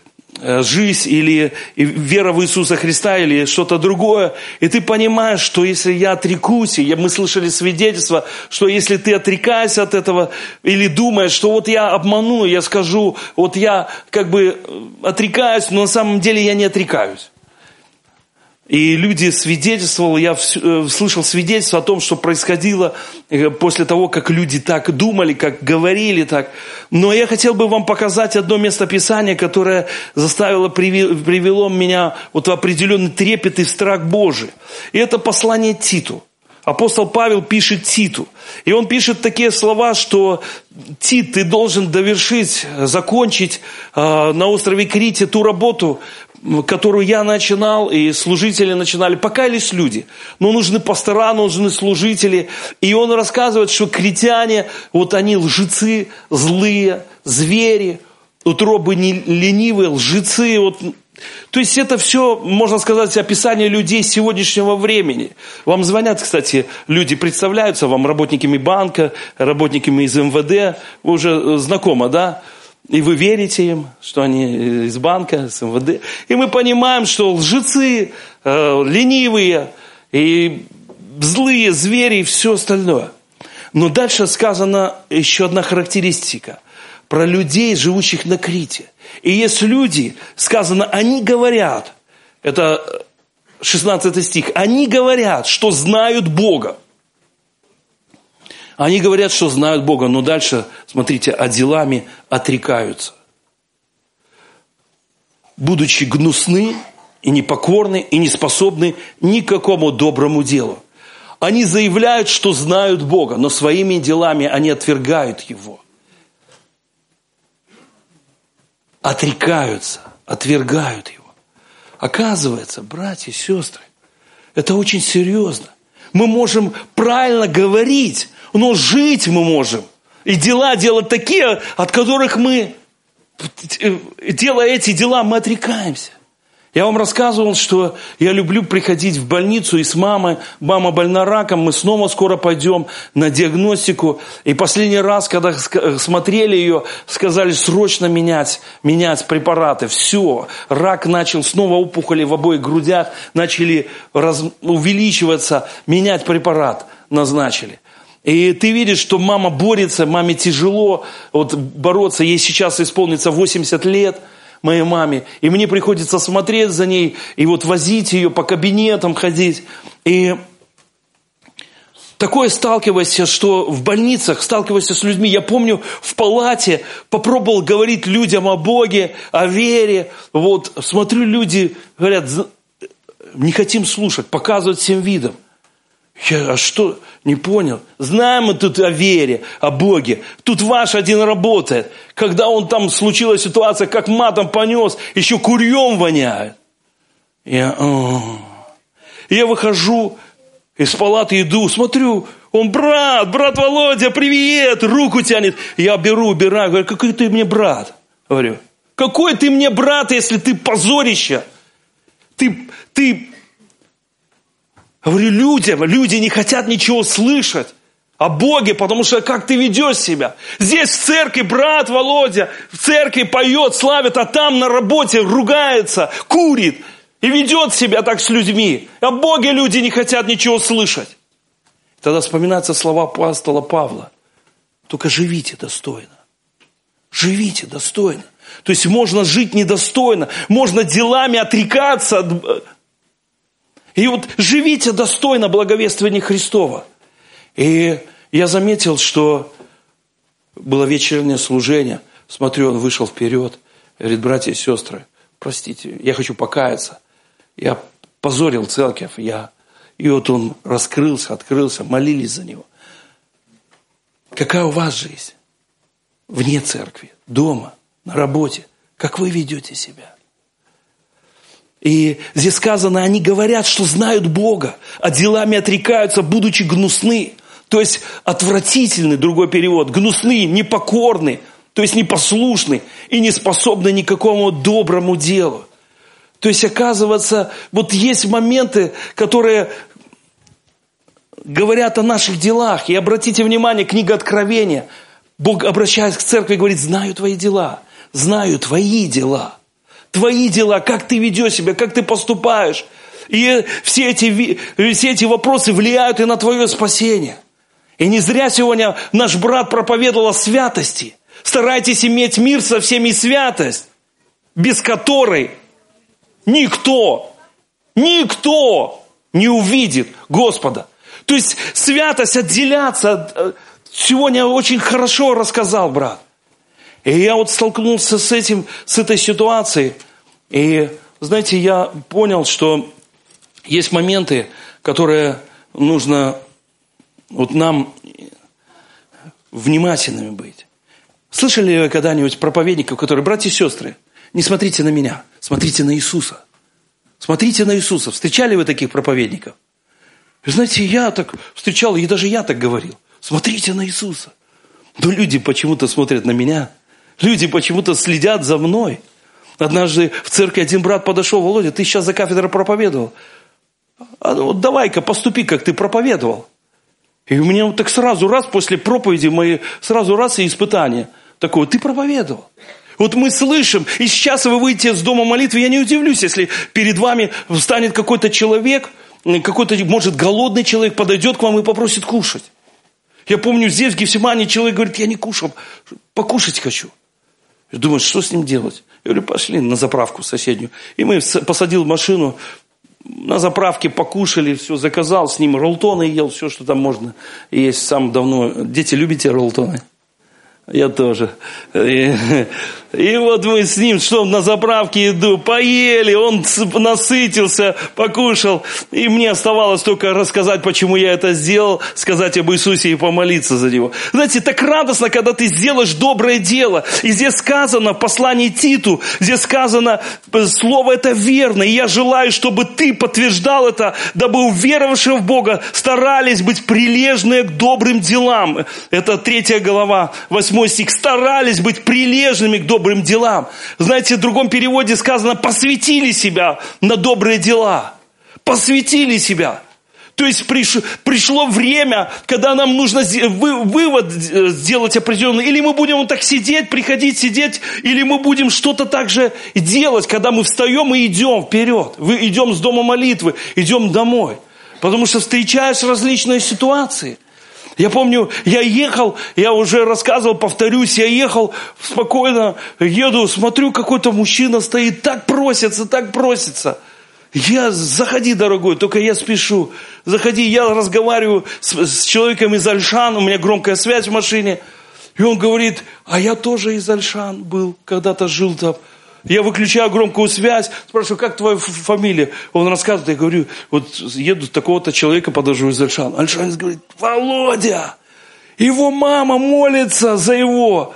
жизнь или вера в Иисуса Христа или что-то другое, и ты понимаешь, что если я отрекусь, и мы слышали свидетельство, что если ты отрекаешься от этого или думаешь, что вот я обману, я скажу, вот я как бы отрекаюсь, но на самом деле я не отрекаюсь. И люди свидетельствовали, я слышал свидетельство о том, что происходило после того, как люди так думали, как говорили так. Но я хотел бы вам показать одно местописание, которое привело меня вот в определенный трепет и страх Божий. И это послание Титу. Апостол Павел пишет Титу. И он пишет такие слова, что Тит, ты должен довершить, закончить на острове Крите ту работу, которую я начинал, и служители начинали. Покаялись люди. Но нужны пастора, нужны служители. И он рассказывает, что критяне, вот они лжецы, злые, звери, утробы ленивые, лжецы. Вот. То есть это все, можно сказать, описание людей сегодняшнего времени. Вам звонят, кстати, люди представляются вам работниками банка, работниками из МВД. Вы уже знакомы, да? И вы верите им, что они из банка, из МВД. И мы понимаем, что лжецы, ленивые, и злые звери, и все остальное. Но дальше сказана еще одна характеристика про людей, живущих на Крите. И есть люди, сказано, они говорят, это 16 стих, они говорят, что знают Бога. Они говорят, что знают Бога, но дальше, смотрите, а делами отрекаются. Будучи гнусны и непокорны, и не способны ни к какому доброму делу. Они заявляют, что знают Бога, но своими делами они отвергают Его. Отрекаются, отвергают Его. Оказывается, братья и сестры, это очень серьезно. Мы можем правильно говорить, но жить мы можем. И дела делать такие, от которых мы, делая эти дела, мы отрекаемся. Я вам рассказывал, что я люблю приходить в больницу и с мамой. Мама больна раком, мы снова скоро пойдем на диагностику. И последний раз, когда смотрели ее, сказали срочно менять препараты. Все, рак начал, снова опухоли в обоих грудях, начали увеличиваться, менять препарат назначили. И ты видишь, что мама борется, маме тяжело вот бороться. Ей сейчас исполнится 80 лет, моей маме. И мне приходится смотреть за ней и вот возить ее по кабинетам, ходить. И такое сталкивайся, что в больницах сталкивайся с людьми. Я помню, в палате попробовал говорить людям о Боге, о вере. Вот смотрю, люди говорят, не хотим слушать, показывают всем видом. Я, а что? Не понял. Знаем мы тут о вере, о Боге. Тут ваш один работает. Когда он там случилась ситуация, как матом понес, еще курьем воняет. Я выхожу из палаты, иду, смотрю, он брат Володя, привет, руку тянет. Я убираю, говорю, какой ты мне брат? Говорю, какой ты мне брат, если ты позорище? Ты говорю, люди не хотят ничего слышать о Боге, потому что как ты ведешь себя. Здесь в церкви брат Володя, в церкви поет, славит, а там на работе ругается, курит и ведет себя так с людьми. О Боге люди не хотят ничего слышать. Тогда вспоминаются слова апостола Павла. Только живите достойно. Живите достойно. То есть можно жить недостойно, можно делами отрекаться от... И вот живите достойно благовествования Христова. И я заметил, что было вечернее служение. Смотрю, он вышел вперед. Говорит, братья и сестры, простите, я хочу покаяться. Я позорил церковь. И вот он открылся, молились за него. Какая у вас жизнь? Вне церкви, дома, на работе. Как вы ведете себя? И здесь сказано, они говорят, что знают Бога, а делами отрекаются, будучи гнусны. То есть отвратительный, другой перевод, гнусны, непокорны, то есть непослушны и не способны ни к какому доброму делу. То есть, оказывается, вот есть моменты, которые говорят о наших делах. И обратите внимание, книга Откровения. Бог, обращаясь к церкви, говорит, знаю твои дела, знаю твои дела. Твои дела, как ты ведешь себя, как ты поступаешь. И все эти вопросы влияют и на твое спасение. И не зря сегодня наш брат проповедовал о святости. Старайтесь иметь мир со всеми и святость, без которой никто не увидит Господа. То есть святость, отделяться. Сегодня очень хорошо рассказал брат. И я вот столкнулся с этой ситуацией. И, знаете, я понял, что есть моменты, которые нужно вот нам внимательными быть. Слышали ли вы когда-нибудь проповедников, которые, братья и сестры, не смотрите на меня, смотрите на Иисуса. Смотрите на Иисуса. Встречали вы таких проповедников? Вы знаете, я так встречал, и даже я так говорил. Смотрите на Иисуса. Но люди почему-то смотрят на меня. Люди почему-то следят за мной. Однажды в церкви один брат подошел: Володя, ты сейчас за кафедрой проповедовал. А ну, давай-ка поступи, как ты проповедовал. И у меня вот так сразу раз после проповеди мои сразу раз и испытание. Такое: ты проповедовал. Вот мы слышим, и сейчас вы выйдете с дома молитвы, я не удивлюсь, если перед вами встанет какой-то человек, какой-то, может, голодный человек, подойдет к вам и попросит кушать. Я помню, здесь в Гефсимании человек говорит: я не кушал, покушать хочу. Я думаю, что с ним делать? Я говорю: пошли на заправку соседнюю. И мы посадил машину, на заправке покушали, все, заказал с ним роллтоны, ел все, что там можно есть. Сам давно. Дети, любите роллтоны? Я тоже. И вот мы с ним, что на заправке иду, поели, он насытился, покушал. И мне оставалось только рассказать, почему я это сделал, сказать об Иисусе и помолиться за него. Знаете, так радостно, когда ты сделаешь доброе дело. И здесь сказано в послании Титу, здесь сказано, слово это верно. И я желаю, чтобы ты подтверждал это, дабы уверовавшие в Бога старались быть прилежные к добрым делам. Это 3 глава, 8 стих. Старались быть прилежными к добрым делам. Знаете, в другом переводе сказано: посвятили себя на добрые дела. Посвятили себя. То есть пришло время, когда нам нужно вывод сделать определенный. Или мы будем вот так сидеть, приходить сидеть, или мы будем что-то так же делать, когда мы встаем и идем вперед. Идем с дома молитвы, идем домой. Потому что встречаешь различные ситуации. Я помню, я ехал, я уже рассказывал, повторюсь, я ехал спокойно, еду, смотрю, какой-то мужчина стоит, так просится. Я: заходи, дорогой, только я спешу. Заходи, я разговариваю с человеком из Ольшан, у меня громкая связь в машине. И он говорит: а я тоже из Ольшан был, когда-то жил там. Я выключаю громкую связь, спрашиваю: как твоя фамилия? Он рассказывает, я говорю: вот еду такого-то человека, подожду из Ольшан. Ольшанец говорит: Володя, его мама молится за его,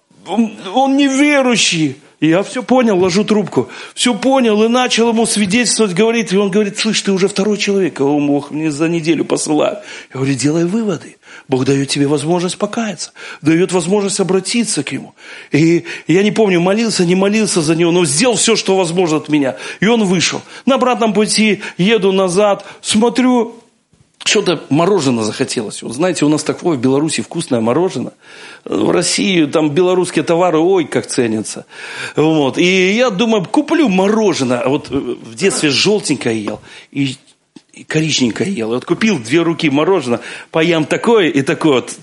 он неверующий. И я все понял, ложу трубку, все понял и начал ему свидетельствовать, говорит. И он говорит: слышь, ты уже второй человек, а он Бог мне за неделю посылает. Я говорю: делай выводы. Бог дает тебе возможность покаяться, дает возможность обратиться к Нему. И я не помню, молился, не молился за него, но сделал все, что возможно от меня. И он вышел. На обратном пути еду назад, смотрю, что-то мороженое захотелось. Вот знаете, у нас такое в Беларуси вкусное мороженое. В России там белорусские товары, ой, как ценятся. Вот. И я думаю, куплю мороженое. Вот в детстве желтенькое ел и коричненькое ел. Вот купил 2 руки мороженое, поем такое и такое вот.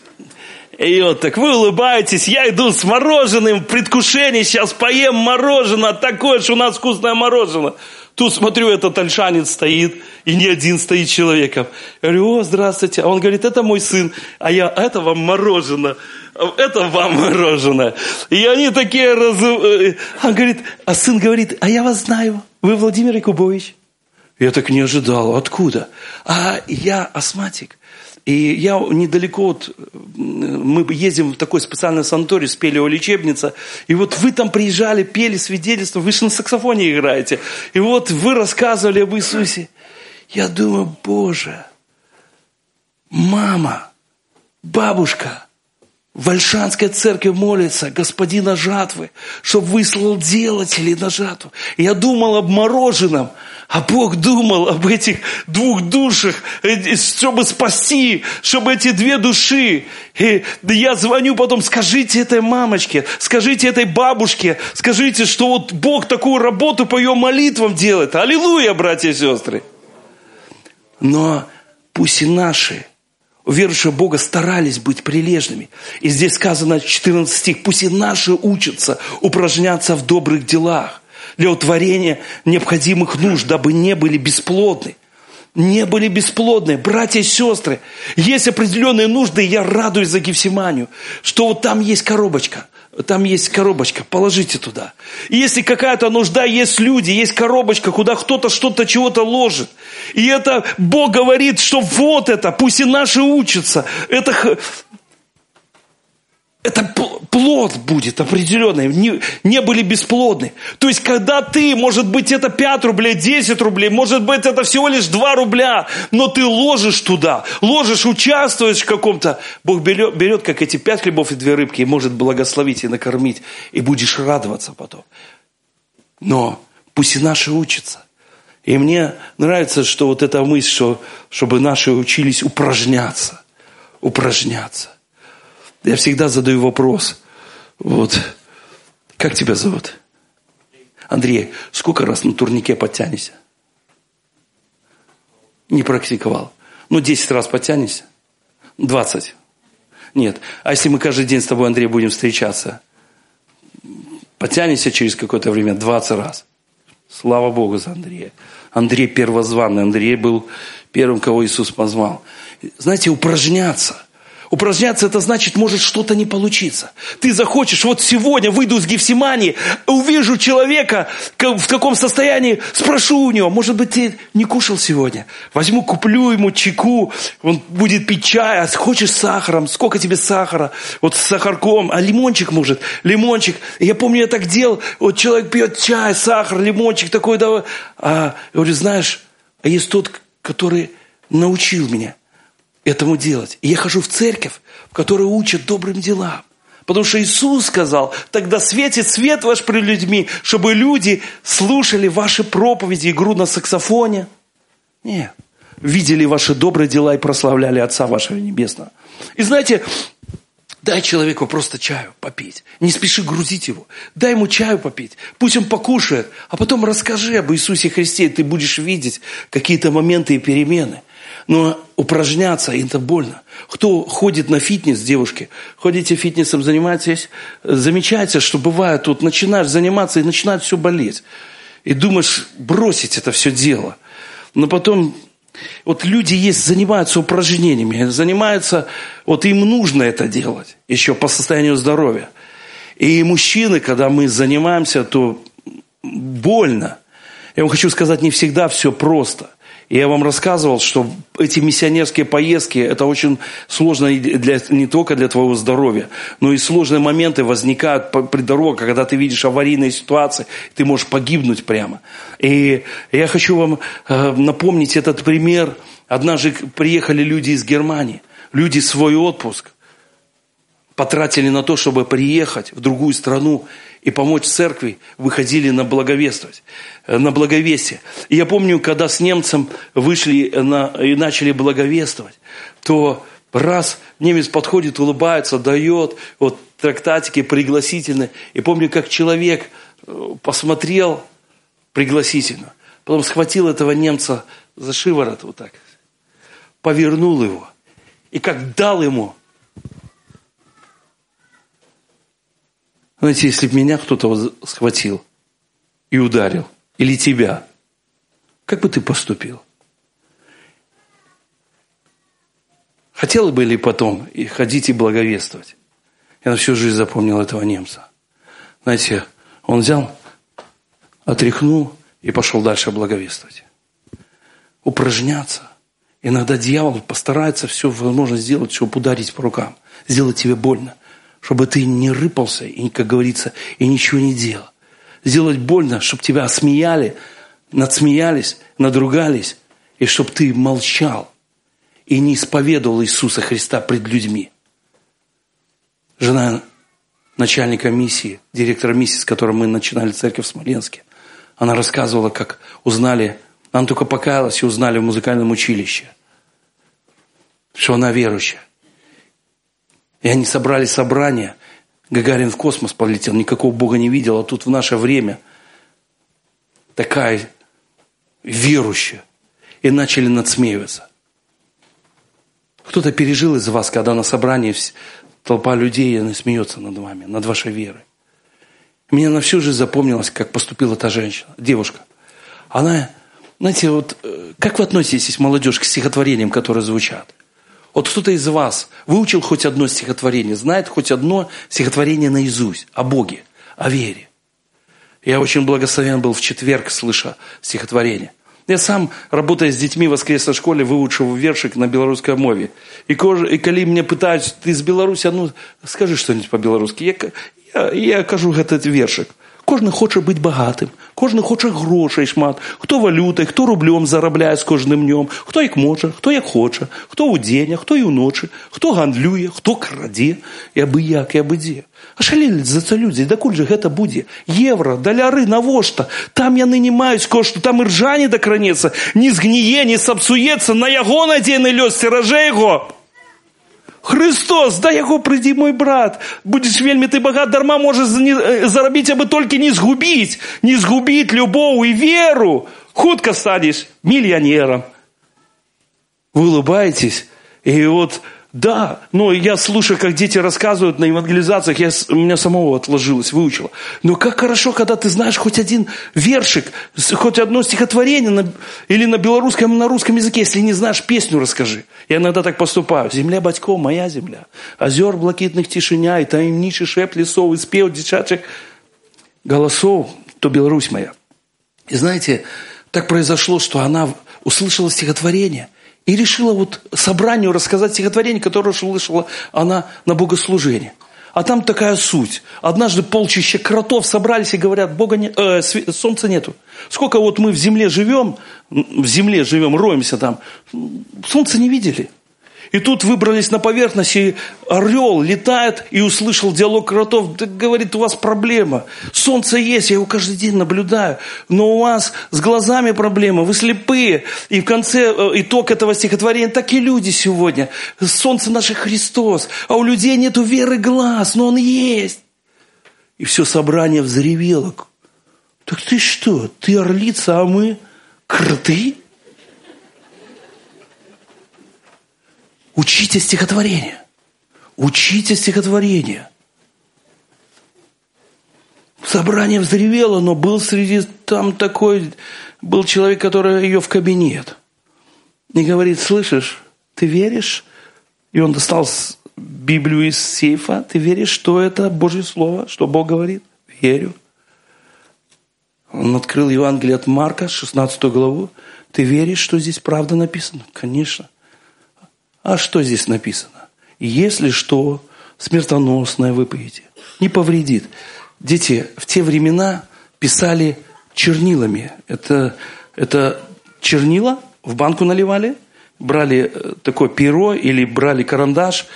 И вот так вы улыбаетесь, я иду с мороженым в предвкушении, сейчас поем мороженое, такое же у нас вкусное мороженое. Тут смотрю, этот ольшанец стоит, и не один стоит человеком. Я говорю: о, здравствуйте. А он говорит: это мой сын, а я: это вам мороженое, это вам мороженое. И они такие Он говорит, а сын говорит: а я вас знаю, вы Владимир Якубович. Я так не ожидал, откуда? А я астматик. И я недалеко от... Мы ездим в такой специальный санаторий, спелеолечебница. И вот вы там приезжали, пели свидетельство, вы же на саксофоне играете. И вот вы рассказывали об Иисусе. Я думаю: Боже, мама, бабушка, Вольшанская церковь молится Господина жатвы, чтобы выслал делателей на жатву. Я думал об мороженом, а Бог думал об этих 2 душах, чтобы спасти, чтобы эти 2 души. И я звоню потом, скажите этой мамочке, скажите этой бабушке, скажите, что вот Бог такую работу по ее молитвам делает. Аллилуйя, братья и сестры. Но пусть и наши верующие в Бога старались быть прилежными. И здесь сказано, 14 стих, пусть и наши учатся упражняться в добрых делах для утворения необходимых нужд, дабы не были бесплодны. Не были бесплодны. Братья и сестры, есть определенные нужды, и я радуюсь за Гефсиманию, что вот там есть коробочка. Там есть коробочка, положите туда. И если какая-то нужда, есть люди, есть коробочка, куда кто-то что-то, чего-то ложит. И это Бог говорит, что вот это, пусть и наши учатся. Это плод будет определенный, не были бесплодны. То есть, когда ты, может быть, это 5 рублей, 10 рублей, может быть, это всего лишь 2 рубля, но ты ложишь туда, участвуешь в каком-то, Бог берет, как эти 5 хлебов и 2 рыбки, и может благословить и накормить, и будешь радоваться потом. Но пусть и наши учатся. И мне нравится, что вот эта мысль, чтобы наши учились упражняться. Я всегда задаю вопрос. Вот, как тебя зовут? Андрей, сколько раз на турнике подтянешься? Не практиковал. 10 раз подтянешься? 20? Нет. А если мы каждый день с тобой, Андрей, будем встречаться? Подтянешься через какое-то время 20 раз? Слава Богу за Андрея. Андрей первозванный. Андрей был первым, кого Иисус позвал. Знаете, упражняться. Упражняться, это значит, может что-то не получиться. Ты захочешь, вот сегодня выйду из Гефсимании, увижу человека, в каком состоянии, спрошу у него, может быть, ты не кушал сегодня? Возьму, куплю ему чайку, он будет пить чай, а хочешь с сахаром, сколько тебе сахара? Вот с сахарком, а лимончик может, лимончик. Я помню, я так делал, вот человек пьет чай, сахар, лимончик такой, давай. Я говорю, знаешь, а есть тот, который научил меня этому делать. И я хожу в церковь, в которой учат добрым делам. Потому что Иисус сказал, тогда светит свет ваш пред людьми, чтобы люди слушали ваши проповеди, игру на саксофоне. Нет. Видели ваши добрые дела и прославляли Отца вашего Небесного. И знаете, дай человеку просто чаю попить. Не спеши грузить его. Дай ему чаю попить. Пусть он покушает. А потом расскажи об Иисусе Христе. И ты будешь видеть какие-то моменты и перемены. Но упражняться, это больно. Кто ходит на фитнес, девушки, ходите фитнесом, занимаетесь, замечается, что бывает, тут начинаешь заниматься и начинает все болеть. И думаешь бросить это все дело. Но потом, вот люди есть, занимаются упражнениями, занимаются, вот им нужно это делать, еще по состоянию здоровья. И мужчины, когда мы занимаемся, то больно. Я вам хочу сказать, не всегда все просто. И я вам рассказывал, что эти миссионерские поездки, это очень сложно не только для твоего здоровья, но и сложные моменты возникают при дороге, когда ты видишь аварийные ситуации, ты можешь погибнуть прямо. И я хочу вам напомнить этот пример. Однажды приехали люди из Германии, люди свой отпуск потратили на то, чтобы приехать в другую страну и помочь церкви, выходили на благовествие. И я помню, когда с немцем вышли и начали благовествовать, то раз немец подходит, улыбается, дает вот трактатики пригласительные. И помню, как человек посмотрел пригласительно, потом схватил этого немца за шиворот вот так, повернул его и как дал ему. Знаете, если бы меня кто-то схватил и ударил, или тебя, как бы ты поступил? Хотел бы ли потом и ходить и благовествовать? Я на всю жизнь запомнил этого немца. Знаете, он взял, отряхнул и пошел дальше благовествовать. Упражняться. Иногда дьявол постарается все возможно сделать, чтобы ударить по рукам, сделать тебе больно. Чтобы ты не рыпался, и, как говорится, и ничего не делал. Сделать больно, чтобы тебя осмеяли, надсмеялись, надругались, и чтобы ты молчал и не исповедовал Иисуса Христа пред людьми. жена начальника миссии, директора миссии, с которой мы начинали церковь в Смоленске, она рассказывала, как узнали, она только покаялась и узнали в музыкальном училище, что она верующая. И они собрали собрание, Гагарин в космос полетел, никакого Бога не видел, а тут в наше время такая верующая. И начали надсмеиваться. Кто-то пережил из вас, когда на собрании толпа людей, она смеется над вами, над вашей верой. Мне на всю жизнь запомнилось, как поступила та женщина, девушка. Она, знаете, вот как вы относитесь, молодежь, к стихотворениям, которые звучат? Вот кто-то из вас выучил хоть одно стихотворение, знает хоть одно стихотворение наизусть о Боге, о вере. Я очень благословен был в четверг, слыша стихотворение. Я сам, работая с детьми в воскресной школе, выучил вершик на белорусской мове. И когда мне пытаются, ты из Беларуси, ну скажи что-нибудь по-белорусски. Я кажу этот вершик. Кожен хоче бути багатим, кожен хоче грошей шмат. Хто валютою, хто рублем заробляє з кожним днем, хто як може, хто як хоче, хто у день, хто і уночі, хто гандлює, хто краде, і аби як, і аби де. А шалілі за це люди, дакуль же гэта будзе? Евро, даляры, навошта? Там яны не маюць кошту, там і ржа не дакранецца, не згніе, не сапсуецца, на яго надзейны лёс, сцеражэ яго. Христос, да яго прыйдзі, мой брат, будзеш вельмі ты багат, дарма можаш зарабіць, абы толькі не згубіць любоў і веру. Хутка станеш миллионером. Вы улыбаетесь, и вот, да, но я слушаю, как дети рассказывают на евангелизациях, у меня самого отложилось, выучила. Но как хорошо, когда ты знаешь хоть один вершик, хоть одно стихотворение, или на белорусском, на русском языке, если не знаешь, песню расскажи. Я иногда так поступаю. Земля батьков, моя земля. Озер блакитных тишиня, и таемничий шепт лесов, и спев дичачих голосов, то Беларусь моя. И знаете, так произошло, что она услышала стихотворение, и решила вот собранию рассказать стихотворение, которое услышала она на богослужении. А там такая суть. Однажды полчища кротов собрались и говорят, Бога нет, солнца нету. Сколько вот мы в земле живем, роемся там, солнца не видели. И тут выбрались на поверхность, и орел летает и услышал диалог кротов. Да, говорит, у вас проблема. Солнце есть, я его каждый день наблюдаю. Но у вас с глазами проблема, вы слепые. И в конце итог этого стихотворения, так и люди сегодня. Солнце наше Христос, а у людей нету веры глаз, но Он есть. И все собрание взревело. Так ты что, ты орлица, а мы кроты? Учите стихотворение. Учите стихотворение. Собрание взревело, но был человек, который ее в кабинет. И говорит, слышишь, ты веришь? И он достал Библию из сейфа. Ты веришь, что это Божье Слово, что Бог говорит? Верю. Он открыл Евангелие от Марка, 16 главу. Ты веришь, что здесь правда написано? Конечно. А что здесь написано? Если что, смертоносное выпьете, не повредит. Дети в те времена писали чернилами. Это чернила в банку наливали, брали такое перо или брали карандаш.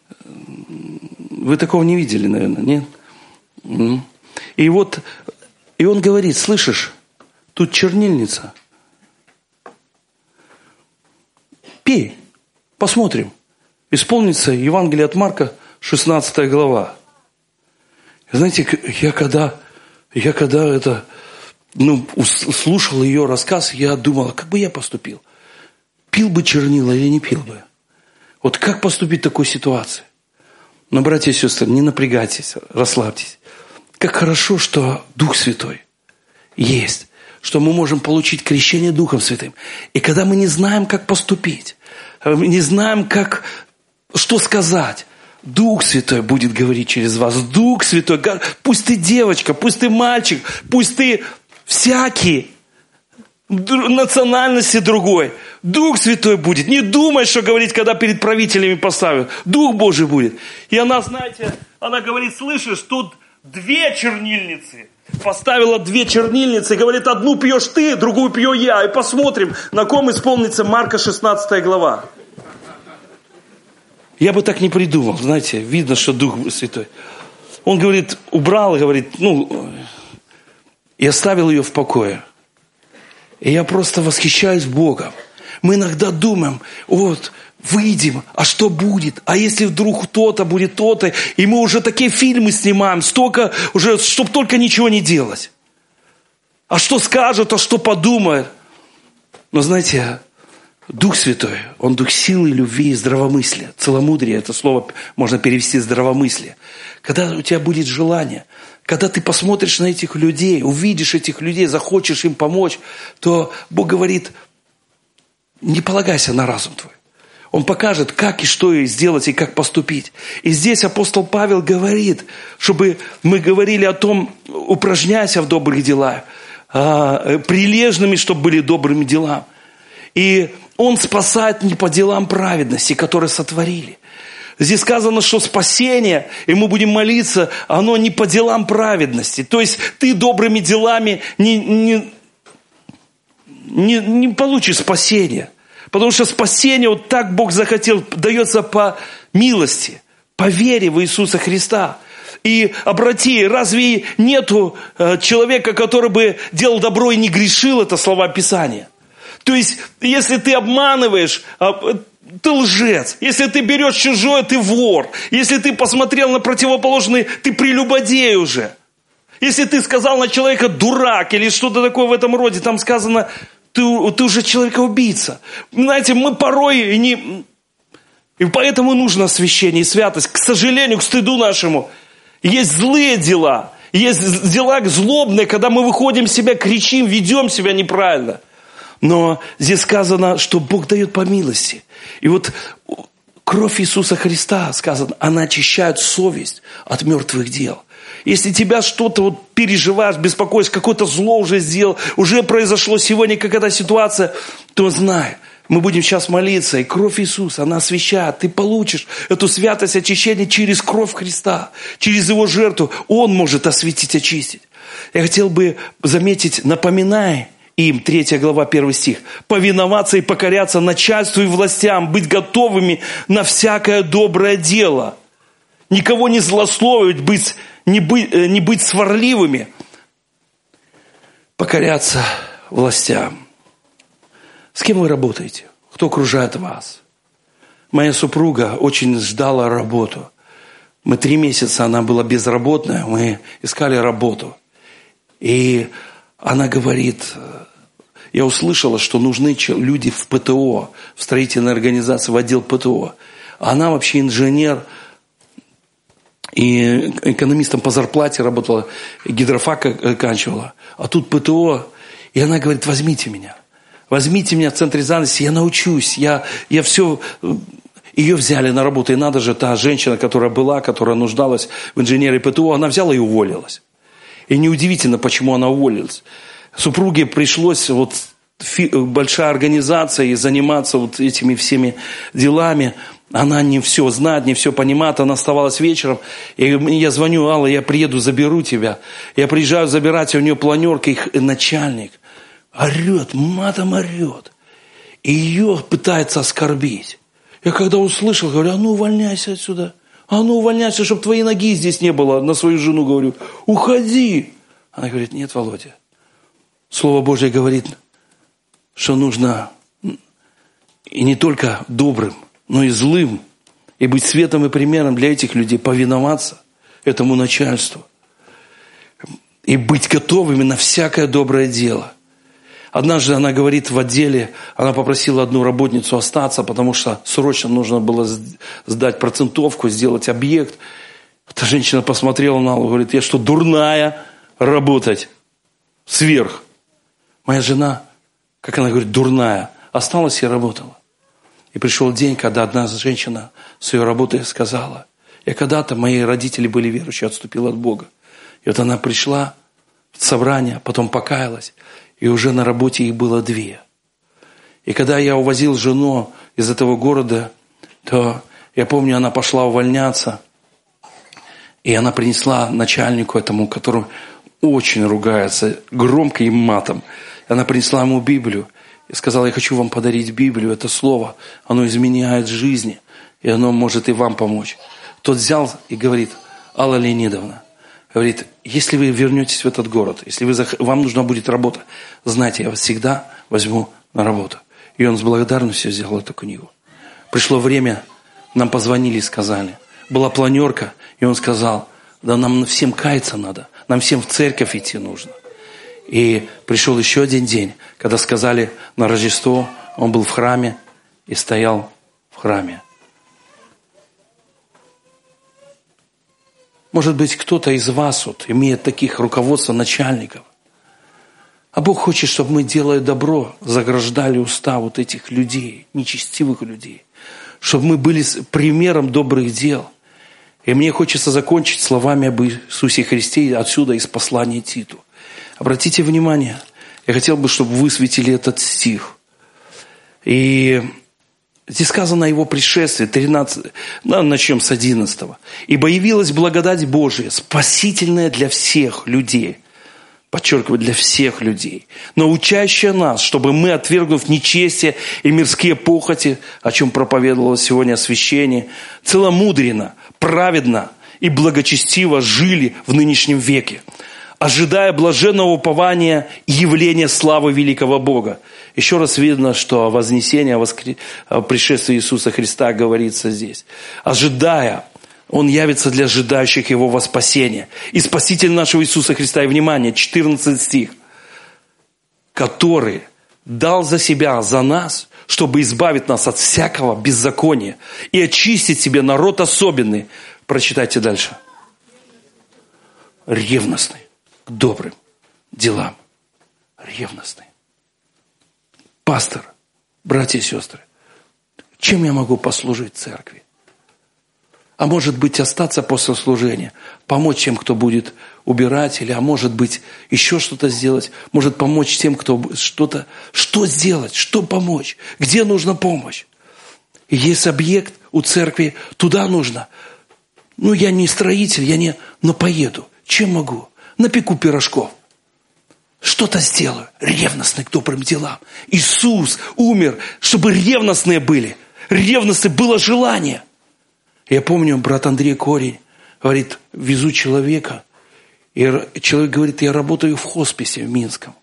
Вы такого не видели, наверное, нет? И он говорит, слышишь, тут чернильница. Пей. Посмотрим. Исполнится Евангелие от Марка, 16 глава. Знаете, я когда слушал ее рассказ, я думал, как бы я поступил? Пил бы чернила или не пил бы? Вот как поступить в такой ситуации? Но, братья и сестры, не напрягайтесь, расслабьтесь. Как хорошо, что Дух Святой есть, что мы можем получить крещение Духом Святым. И когда мы не знаем, как поступить, не знаем, что сказать, Дух Святой будет говорить через вас. Дух Святой, пусть ты девочка, пусть ты мальчик, пусть ты всякий, национальности другой. Дух Святой будет. Не думай, что говорить, когда перед правителями поставят. Дух Божий будет. И она, знаете, она говорит, слышишь, тут 2 чернильницы. Поставила 2 чернильницы, говорит, одну пьешь ты, другую пью я. И посмотрим, на ком исполнится Марка 16 глава. Я бы так не придумал, знаете, видно, что Дух Святой. Он говорит, убрал, говорит, и оставил ее в покое. И я просто восхищаюсь Богом. Мы иногда думаем, вот, выйдем, а что будет? А если вдруг то-то будет то-то? И мы уже такие фильмы снимаем, столько уже, чтобы только ничего не делать. А что скажут, а что подумают? Но знаете, Дух Святой, Он Дух силы, любви и здравомыслия. Целомудрие, это слово можно перевести здравомыслие. Когда у тебя будет желание, когда ты посмотришь на этих людей, увидишь этих людей, захочешь им помочь, то Бог говорит, не полагайся на разум твой. Он покажет, как и что сделать, и как поступить. И здесь апостол Павел говорит, чтобы мы говорили о том, упражняйся в добрых делах, прилежными, чтобы были добрыми делам. И Он спасает не по делам праведности, которые сотворили. Здесь сказано, что спасение, и мы будем молиться, оно не по делам праведности. То есть ты добрыми делами не получишь спасения. Потому что спасение, вот так Бог захотел, дается по милости, по вере в Иисуса Христа. И обрати, разве нету человека, который бы делал добро и не грешил, это слова Писания? То есть, если ты обманываешь, ты лжец. Если ты берешь чужое, ты вор. Если ты посмотрел на противоположный, ты прелюбодей уже. Если ты сказал на человека дурак или что-то такое в этом роде, там сказано, ты уже человека-убийца. Знаете, мы порой и поэтому нужно освящение и святость. К сожалению, к стыду нашему, есть злые дела. Есть дела злобные, когда мы выходим себя, кричим, ведем себя неправильно. Но здесь сказано, что Бог дает по милости. И вот кровь Иисуса Христа, сказано, она очищает совесть от мертвых дел. Если тебя что-то переживаешь, беспокоишь, какое-то зло уже сделал, уже произошло сегодня какая-то ситуация, то знай, мы будем сейчас молиться, и кровь Иисуса, она освящает. Ты получишь эту святость очищения через кровь Христа, через Его жертву. Он может осветить, очистить. Я хотел бы заметить, напоминай им, 3 глава, 1 стих, повиноваться и покоряться начальству и властям, быть готовыми на всякое доброе дело. Никого не злословить, не быть сварливыми. Покоряться властям. С кем вы работаете? Кто окружает вас? Моя супруга очень ждала работу. Мы 3 месяца, она была безработная, мы искали работу. И она говорит, я услышала, что нужны люди в ПТО, в строительной организации, в отдел ПТО. Она вообще инженер и экономистом по зарплате работала, гидрофак оканчивала. А тут ПТО, и она говорит, возьмите меня в центре занятости, я научусь, я все... Ее взяли на работу, и надо же, та женщина, которая нуждалась в инженере ПТО, она взяла и уволилась. И неудивительно, почему она уволилась. Супруге пришлось большая организация и заниматься этими всеми делами. Она не все знает, не все понимает. Она оставалась вечером. И я звоню, Алла, я приеду, заберу тебя. Я приезжаю забирать, у нее планерка, их начальник орет, матом орет. И ее пытается оскорбить. Я когда услышал, говорю, а ну увольняйся отсюда. А ну увольняйся, чтобы твоей ноги здесь не было. На свою жену говорю, уходи. Она говорит, нет, Володя. Слово Божье говорит, что нужно и не только добрым, но и злым, и быть светом и примером для этих людей, повиноваться этому начальству и быть готовыми на всякое доброе дело. Однажды она говорит в отделе, она попросила одну работницу остаться, потому что срочно нужно было сдать процентовку, сделать объект. Эта женщина посмотрела на Аллу, говорит, я что, дурная работать сверх? Моя жена, как она говорит, дурная, осталась и работала. И пришел день, когда одна женщина с ее работой сказала, я когда-то, мои родители были верующие, отступила от Бога. И вот она пришла в собрание, потом покаялась, и уже на работе их было 2. И когда я увозил жену из этого города, то я помню, она пошла увольняться, и она принесла начальнику этому, который очень ругается, громко и матом. И она принесла ему Библию и сказала, я хочу вам подарить Библию, это слово, оно изменяет жизни. и оно может и вам помочь. Тот взял и говорит: Алла Леонидовна, говорит, если вы вернетесь в этот город, если вам нужна будет работа, знайте, я вас всегда возьму на работу. И он с благодарностью взял эту книгу. Пришло время, нам позвонили и сказали. Была планерка, и он сказал: да нам всем каяться надо, нам всем в церковь идти нужно. И пришел еще один день, когда сказали на Рождество, он был в храме и стоял в храме. Может быть, кто-то из вас имеет таких руководства, начальников. А Бог хочет, чтобы мы, делая добро, заграждали уста этих людей, нечестивых людей. Чтобы мы были примером добрых дел. И мне хочется закончить словами об Иисусе Христе отсюда из послания Титу. Обратите внимание, я хотел бы, чтобы вы высветили этот стих. И здесь сказано о его пришествии, 13, начнем с 11. «Ибо явилась благодать Божия, спасительная для всех людей». Подчеркиваю, для всех людей. Научающая нас, чтобы мы, отвергнув нечестие и мирские похоти, о чем проповедовало сегодня освящение, целомудренно, праведно и благочестиво жили в нынешнем веке, ожидая блаженного упования и явления славы великого Бога. Еще раз видно, что о вознесении, о пришествии Иисуса Христа говорится здесь. Ожидая, Он явится для ожидающих Его во спасение. И Спаситель нашего Иисуса Христа, и внимание, 14 стих, который дал за себя, за нас, чтобы избавить нас от всякого беззакония и очистить себе народ особенный. Прочитайте дальше. Ревностный к добрым делам. Ревностный. Пастор, братья и сестры, чем я могу послужить церкви? А может быть, остаться после служения, помочь тем, кто будет убирать, или, а может быть, еще что-то сделать, может помочь тем, кто что-то, что сделать, что помочь, где нужна помощь. И есть объект у церкви, туда нужно. Я не строитель, но поеду. Чем могу? Напеку пирожков. Что-то сделаю. Ревностный к добрым делам. Иисус умер, чтобы ревностные были. Ревностное было желание. Я помню, брат Андрей Корень говорит, везу человека. И человек говорит, я работаю в хосписе в Минском.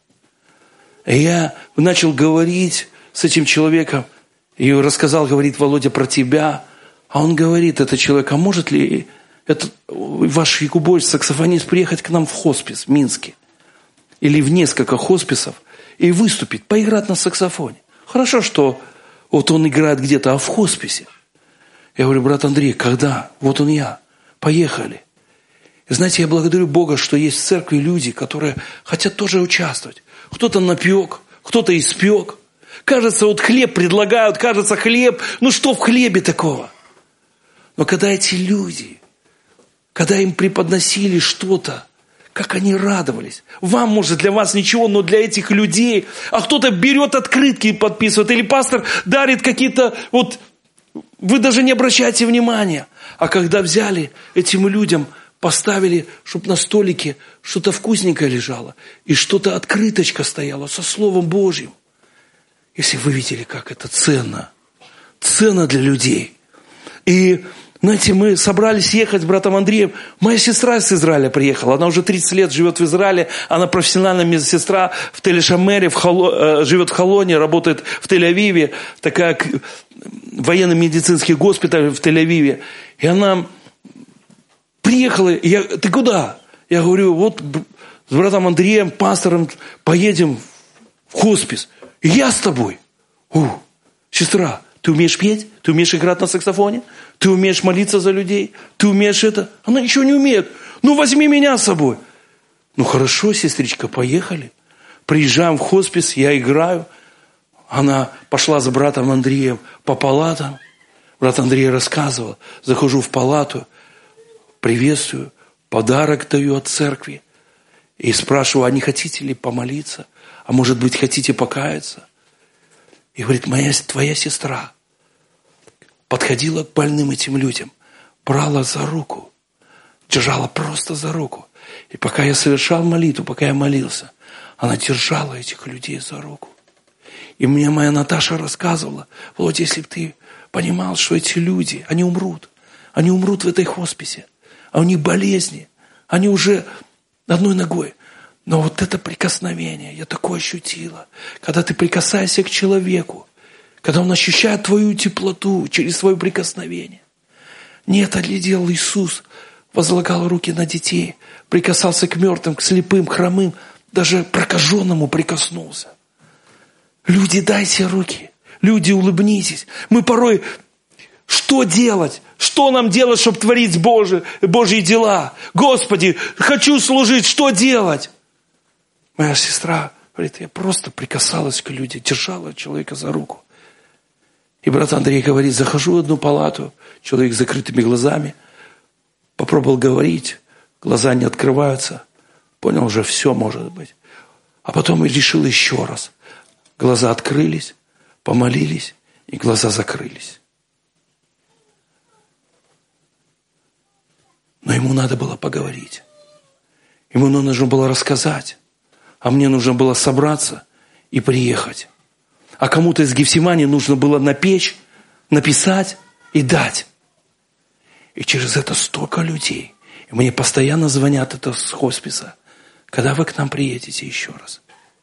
И я начал говорить с этим человеком. И рассказал, говорит, Володя, про тебя. А он говорит, этот человек, а может ли этот ваш якубович, саксофонист, приехать к нам в хоспис в Минске? Или в несколько хосписов и выступить, поиграть на саксофоне. Хорошо, что он играет где-то, а в хосписе. Я говорю, брат Андрей, когда? Вот он я. Поехали. И знаете, я благодарю Бога, что есть в церкви люди, которые хотят тоже участвовать. Кто-то напек, кто-то испек. Кажется, хлеб предлагают, кажется, хлеб. Что в хлебе такого? Но когда эти люди, когда им преподносили что-то, как они радовались. Вам, может, для вас ничего, но для этих людей. А кто-то берет открытки и подписывает. Или пастор дарит какие-то... Вы даже не обращаете внимания. А когда взяли этим людям, поставили, чтобы на столике что-то вкусненькое лежало. И что-то открыточка стояла со Словом Божьим. Если вы видели, как это ценно. Ценно для людей. И... Знаете, мы собрались ехать с братом Андреем. Моя сестра из Израиля приехала. Она уже 30 лет живет в Израиле. Она профессиональная медсестра в Тель-Шамере, живет в Холоне, работает в Тель-Авиве. Такая военно-медицинский госпиталь в Тель-Авиве. И она приехала. Ты куда? Я говорю, с братом Андреем, пастором, поедем в хоспис. И я с тобой. Сестра, ты умеешь петь? Ты умеешь играть на саксофоне? Ты умеешь молиться за людей? Ты умеешь это? Она ничего не умеет. Возьми меня с собой. Хорошо, сестричка, поехали. Приезжаем в хоспис, я играю. Она пошла с братом Андреем по палатам. Брат Андрей рассказывал. Захожу в палату, приветствую, подарок даю от церкви. И спрашиваю, а не хотите ли помолиться? А может быть, хотите покаяться? И говорит, твоя сестра подходила к больным этим людям, брала за руку, держала просто за руку. И пока я совершал молитву, пока я молился, она держала этих людей за руку. И мне моя Наташа рассказывала, Володя, если бы ты понимал, что эти люди, они умрут. Они умрут в этой хосписе. А у них болезни. Они уже одной ногой. Но вот это прикосновение, я такое ощутила. Когда ты прикасаешься к человеку, когда он ощущает твою теплоту через свое прикосновение. Не это ли делал Иисус? Возлагал руки на детей, прикасался к мертвым, к слепым, к хромым, даже прокаженному прикоснулся. Люди, дайте руки. Люди, улыбнитесь. Мы порой... Что делать? Что нам делать, чтобы творить Божьи дела? Господи, хочу служить, что делать? Моя сестра говорит, я просто прикасалась к людям, держала человека за руку. И брат Андрей говорит, захожу в одну палату, человек с закрытыми глазами, попробовал говорить, глаза не открываются. Понял, уже все может быть. А потом решил еще раз. Глаза открылись, помолились, и глаза закрылись. Но ему надо было поговорить. Ему нужно было рассказать. А мне нужно было собраться и приехать. А кому-то из Гефсимании нужно было напечь, написать и дать. И через это столько людей. И мне постоянно звонят это с хосписа. Когда вы к нам приедете еще раз?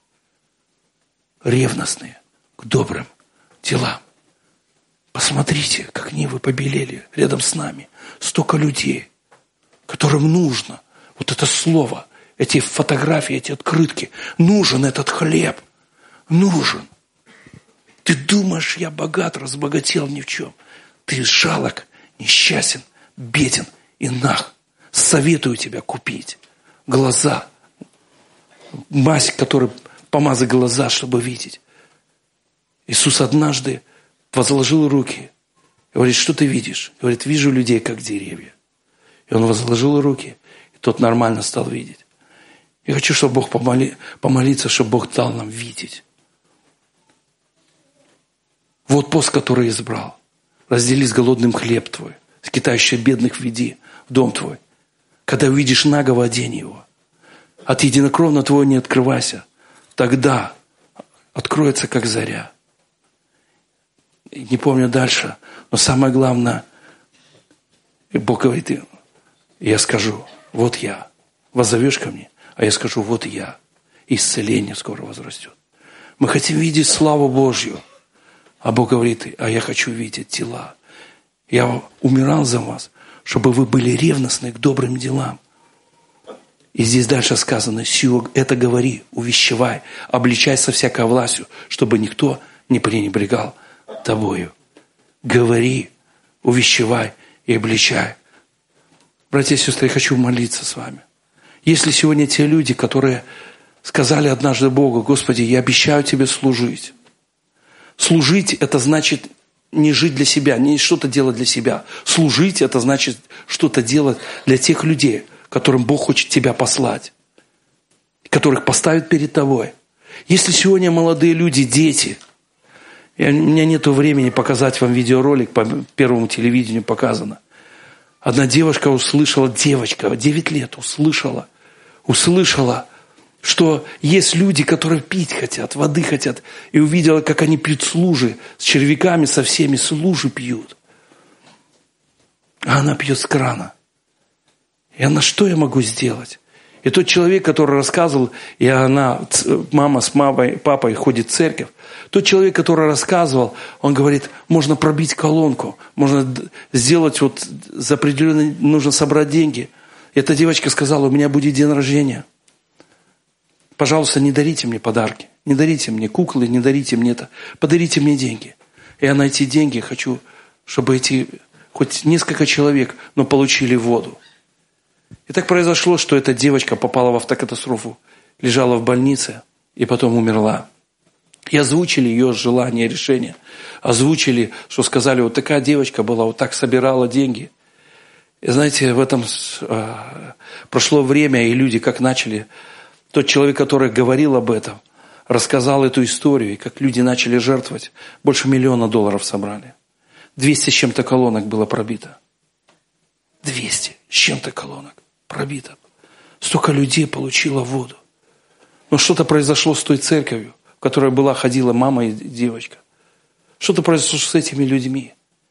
Ревностные к добрым делам. Посмотрите, как нивы побелели рядом с нами. Столько людей, которым нужно вот это слово, эти фотографии, эти открытки. Нужен этот хлеб. Нужен. Ты думаешь, я богат, разбогател ни в чем. Ты жалок, несчастен, беден и наг. Советую тебя купить глаза. Мазь, которой помазать глаза, чтобы видеть. Иисус однажды возложил руки. Говорит, что ты видишь? Говорит, вижу людей, как деревья. И он возложил руки, и тот нормально стал видеть. Я хочу, чтобы Бог помолиться, чтобы Бог дал нам видеть. Вот пост, который избрал. Раздели с голодным хлеб твой, скитающий бедных веди в дом твой. Когда увидишь нагого, одень его. От единокровно твоего не открывайся. Тогда откроется, как заря. Не помню дальше, но самое главное, Бог говорит, я скажу, вот я. Воззовешь ко мне, а я скажу, вот я. Исцеление скоро возрастет. Мы хотим видеть славу Божью. А Бог говорит, а я хочу видеть дела. Я умирал за вас, чтобы вы были ревностны к добрым делам. И здесь дальше сказано, сию это говори, увещевай, обличай со всякой властью, чтобы никто не пренебрегал тобою. Говори, увещевай и обличай. Братья и сестры, я хочу молиться с вами. Если сегодня те люди, которые сказали однажды Богу, Господи, я обещаю Тебе служить. Служить – это значит не жить для себя, не что-то делать для себя. Служить – это значит что-то делать для тех людей, которым Бог хочет тебя послать, которых поставит перед тобой. Если сегодня молодые люди, дети, у меня нет времени показать вам видеоролик, по Первому телевидению показано. Одна девочка услышала, 9 лет услышала, что есть люди, которые пить хотят, воды хотят, и увидела, как они пьют с лужи, с червяками, со всеми, с лужи пьют. А она пьет с крана. И она, что я могу сделать? И тот человек, который рассказывал, и она, мама с папой ходит в церковь, тот человек, который рассказывал, он говорит, можно пробить колонку, можно сделать вот за определенные, нужно собрать деньги. И эта девочка сказала, у меня будет день рождения. Пожалуйста, не дарите мне подарки, не дарите мне куклы, не дарите мне это, подарите мне деньги. И я на эти деньги хочу, чтобы эти, хоть несколько человек, но получили воду. И так произошло, что эта девочка попала в автокатастрофу, лежала в больнице и потом умерла. И озвучили ее желание, решение. Озвучили, что сказали, вот такая девочка была, вот так собирала деньги. И знаете, в этом прошло время, и люди как начали... Тот человек, который говорил об этом, рассказал эту историю, и как люди начали жертвовать. Больше $1 миллиона собрали. 200 с чем-то колонок было пробито. 200 с чем-то колонок пробито. Столько людей получило воду. Но что-то произошло с той церковью, в которой ходила мама и девочка. Что-то произошло с этими людьми.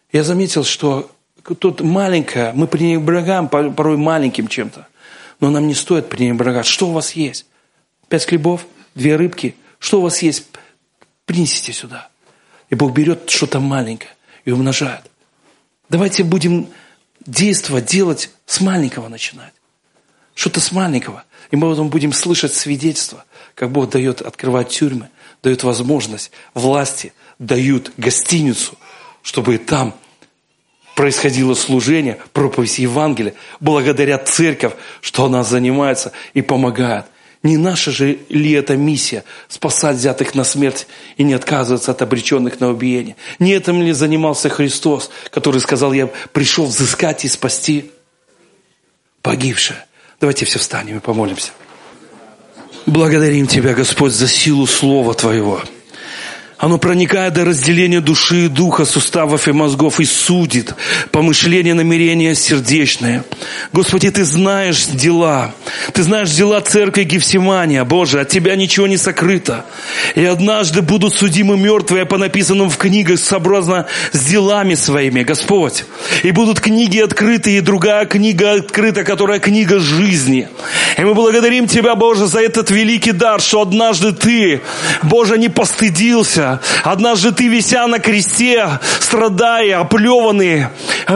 Я заметил, что тут маленькое, мы пренебрегаем порой маленьким чем-то. Но нам не стоит пренебрегать. Что у вас есть? 5 хлебов, 2 рыбки. Что у вас есть? Принесите сюда. И Бог берет что-то маленькое и умножает. Давайте будем действовать, делать с маленького начинать. Что-то с маленького. И мы потом будем слышать свидетельства, как Бог дает открывать тюрьмы, дает возможность власти, дают гостиницу, чтобы там происходило служение, проповедь Евангелия, благодаря церковь, что она занимается и помогает. Не наша же ли это миссия спасать взятых на смерть и не отказываться от обреченных на убиение? Не этим ли занимался Христос, который сказал: я пришел взыскать и спасти погибшее? Давайте все встанем и помолимся. Благодарим Тебя, Господь, за силу Слова Твоего. Оно проникает до разделения души и духа, суставов и мозгов и судит помышления, намерения сердечные. Господи, Ты знаешь дела. Ты знаешь дела церкви Гефсимания. Боже, от Тебя ничего не сокрыто. И однажды будут судимы мертвые по написанным в книгах сообразно с делами своими, Господь. И будут книги открыты, и другая книга открыта, которая книга жизни. И мы благодарим Тебя, Боже, за этот великий дар, что однажды Ты, Боже, не постыдился. Однажды Ты, вися на кресте, страдая, оплеванный,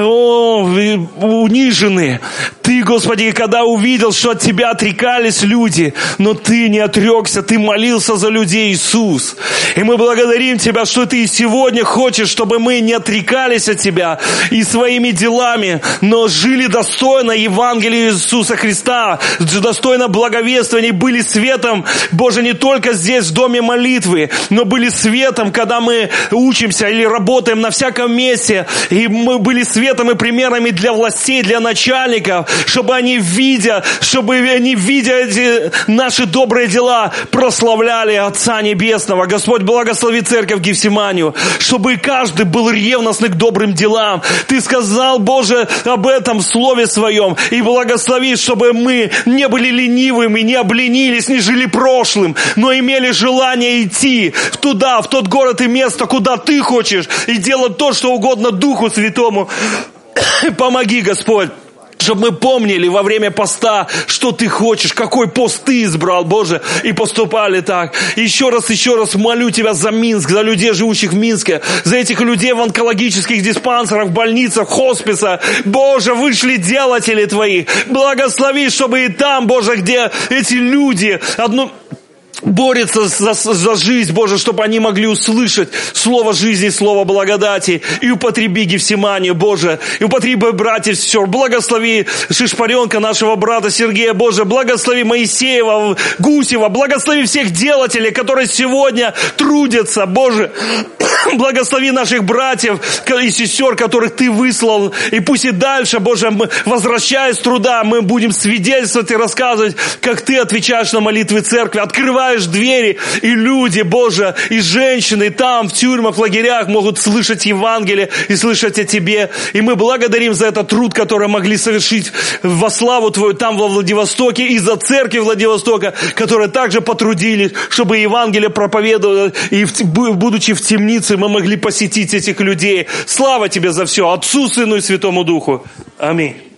униженный, Ты, Господи, когда увидел, что от Тебя отрекались люди, но Ты не отрекся, Ты молился за людей, Иисус. И мы благодарим Тебя, что Ты и сегодня хочешь, чтобы мы не отрекались от Тебя и своими делами, но жили достойно Евангелия Иисуса Христа, достойно благовествования, были светом, Боже, не только здесь, в доме молитвы, но были светом, когда мы учимся или работаем на всяком месте, и мы были светом и примерами для властей, для начальников, чтобы они, видя эти наши добрые дела, прославляли Отца Небесного. Господь, благослови церковь Гефсиманию, чтобы каждый был ревностный к добрым делам. Ты сказал, Боже, об этом в Слове Своем, и благослови, чтобы мы не были ленивыми, не обленились, не жили прошлым, но имели желание идти туда, в тот город и место, куда Ты хочешь, и делать то, что угодно Духу Святому. Помоги, Господь, чтобы мы помнили во время поста, что Ты хочешь, какой пост Ты избрал, Боже, и поступали так. Еще раз молю Тебя за Минск, за людей, живущих в Минске, за этих людей в онкологических диспансерах, больницах, хосписах. Боже, вышли делатели Твои. Благослови, чтобы и там, Боже, где эти люди борется за жизнь, Боже, чтобы они могли услышать слово жизни, слово благодати. И употреби Гефсиманию, Боже, и употреби братьев, сестер. Благослови Шишпаренка, нашего брата Сергея, Боже, благослови Моисеева, Гусева, благослови всех делателей, которые сегодня трудятся, Боже. Благослови наших братьев и сестер, которых Ты выслал. И пусть и дальше, Боже, возвращаясь с труда, мы будем свидетельствовать и рассказывать, как Ты отвечаешь на молитвы церкви, открываешь двери, и люди, Боже, и женщины там, в тюрьмах, в лагерях могут слышать Евангелие и слышать о Тебе. И мы благодарим за этот труд, который могли совершить во славу Твою там, во Владивостоке, и за церкви Владивостока, которые также потрудились, чтобы Евангелие проповедовало, и будучи в темнице, мы могли посетить этих людей. Слава Тебе за все, Отцу, Сыну и Святому Духу. Аминь.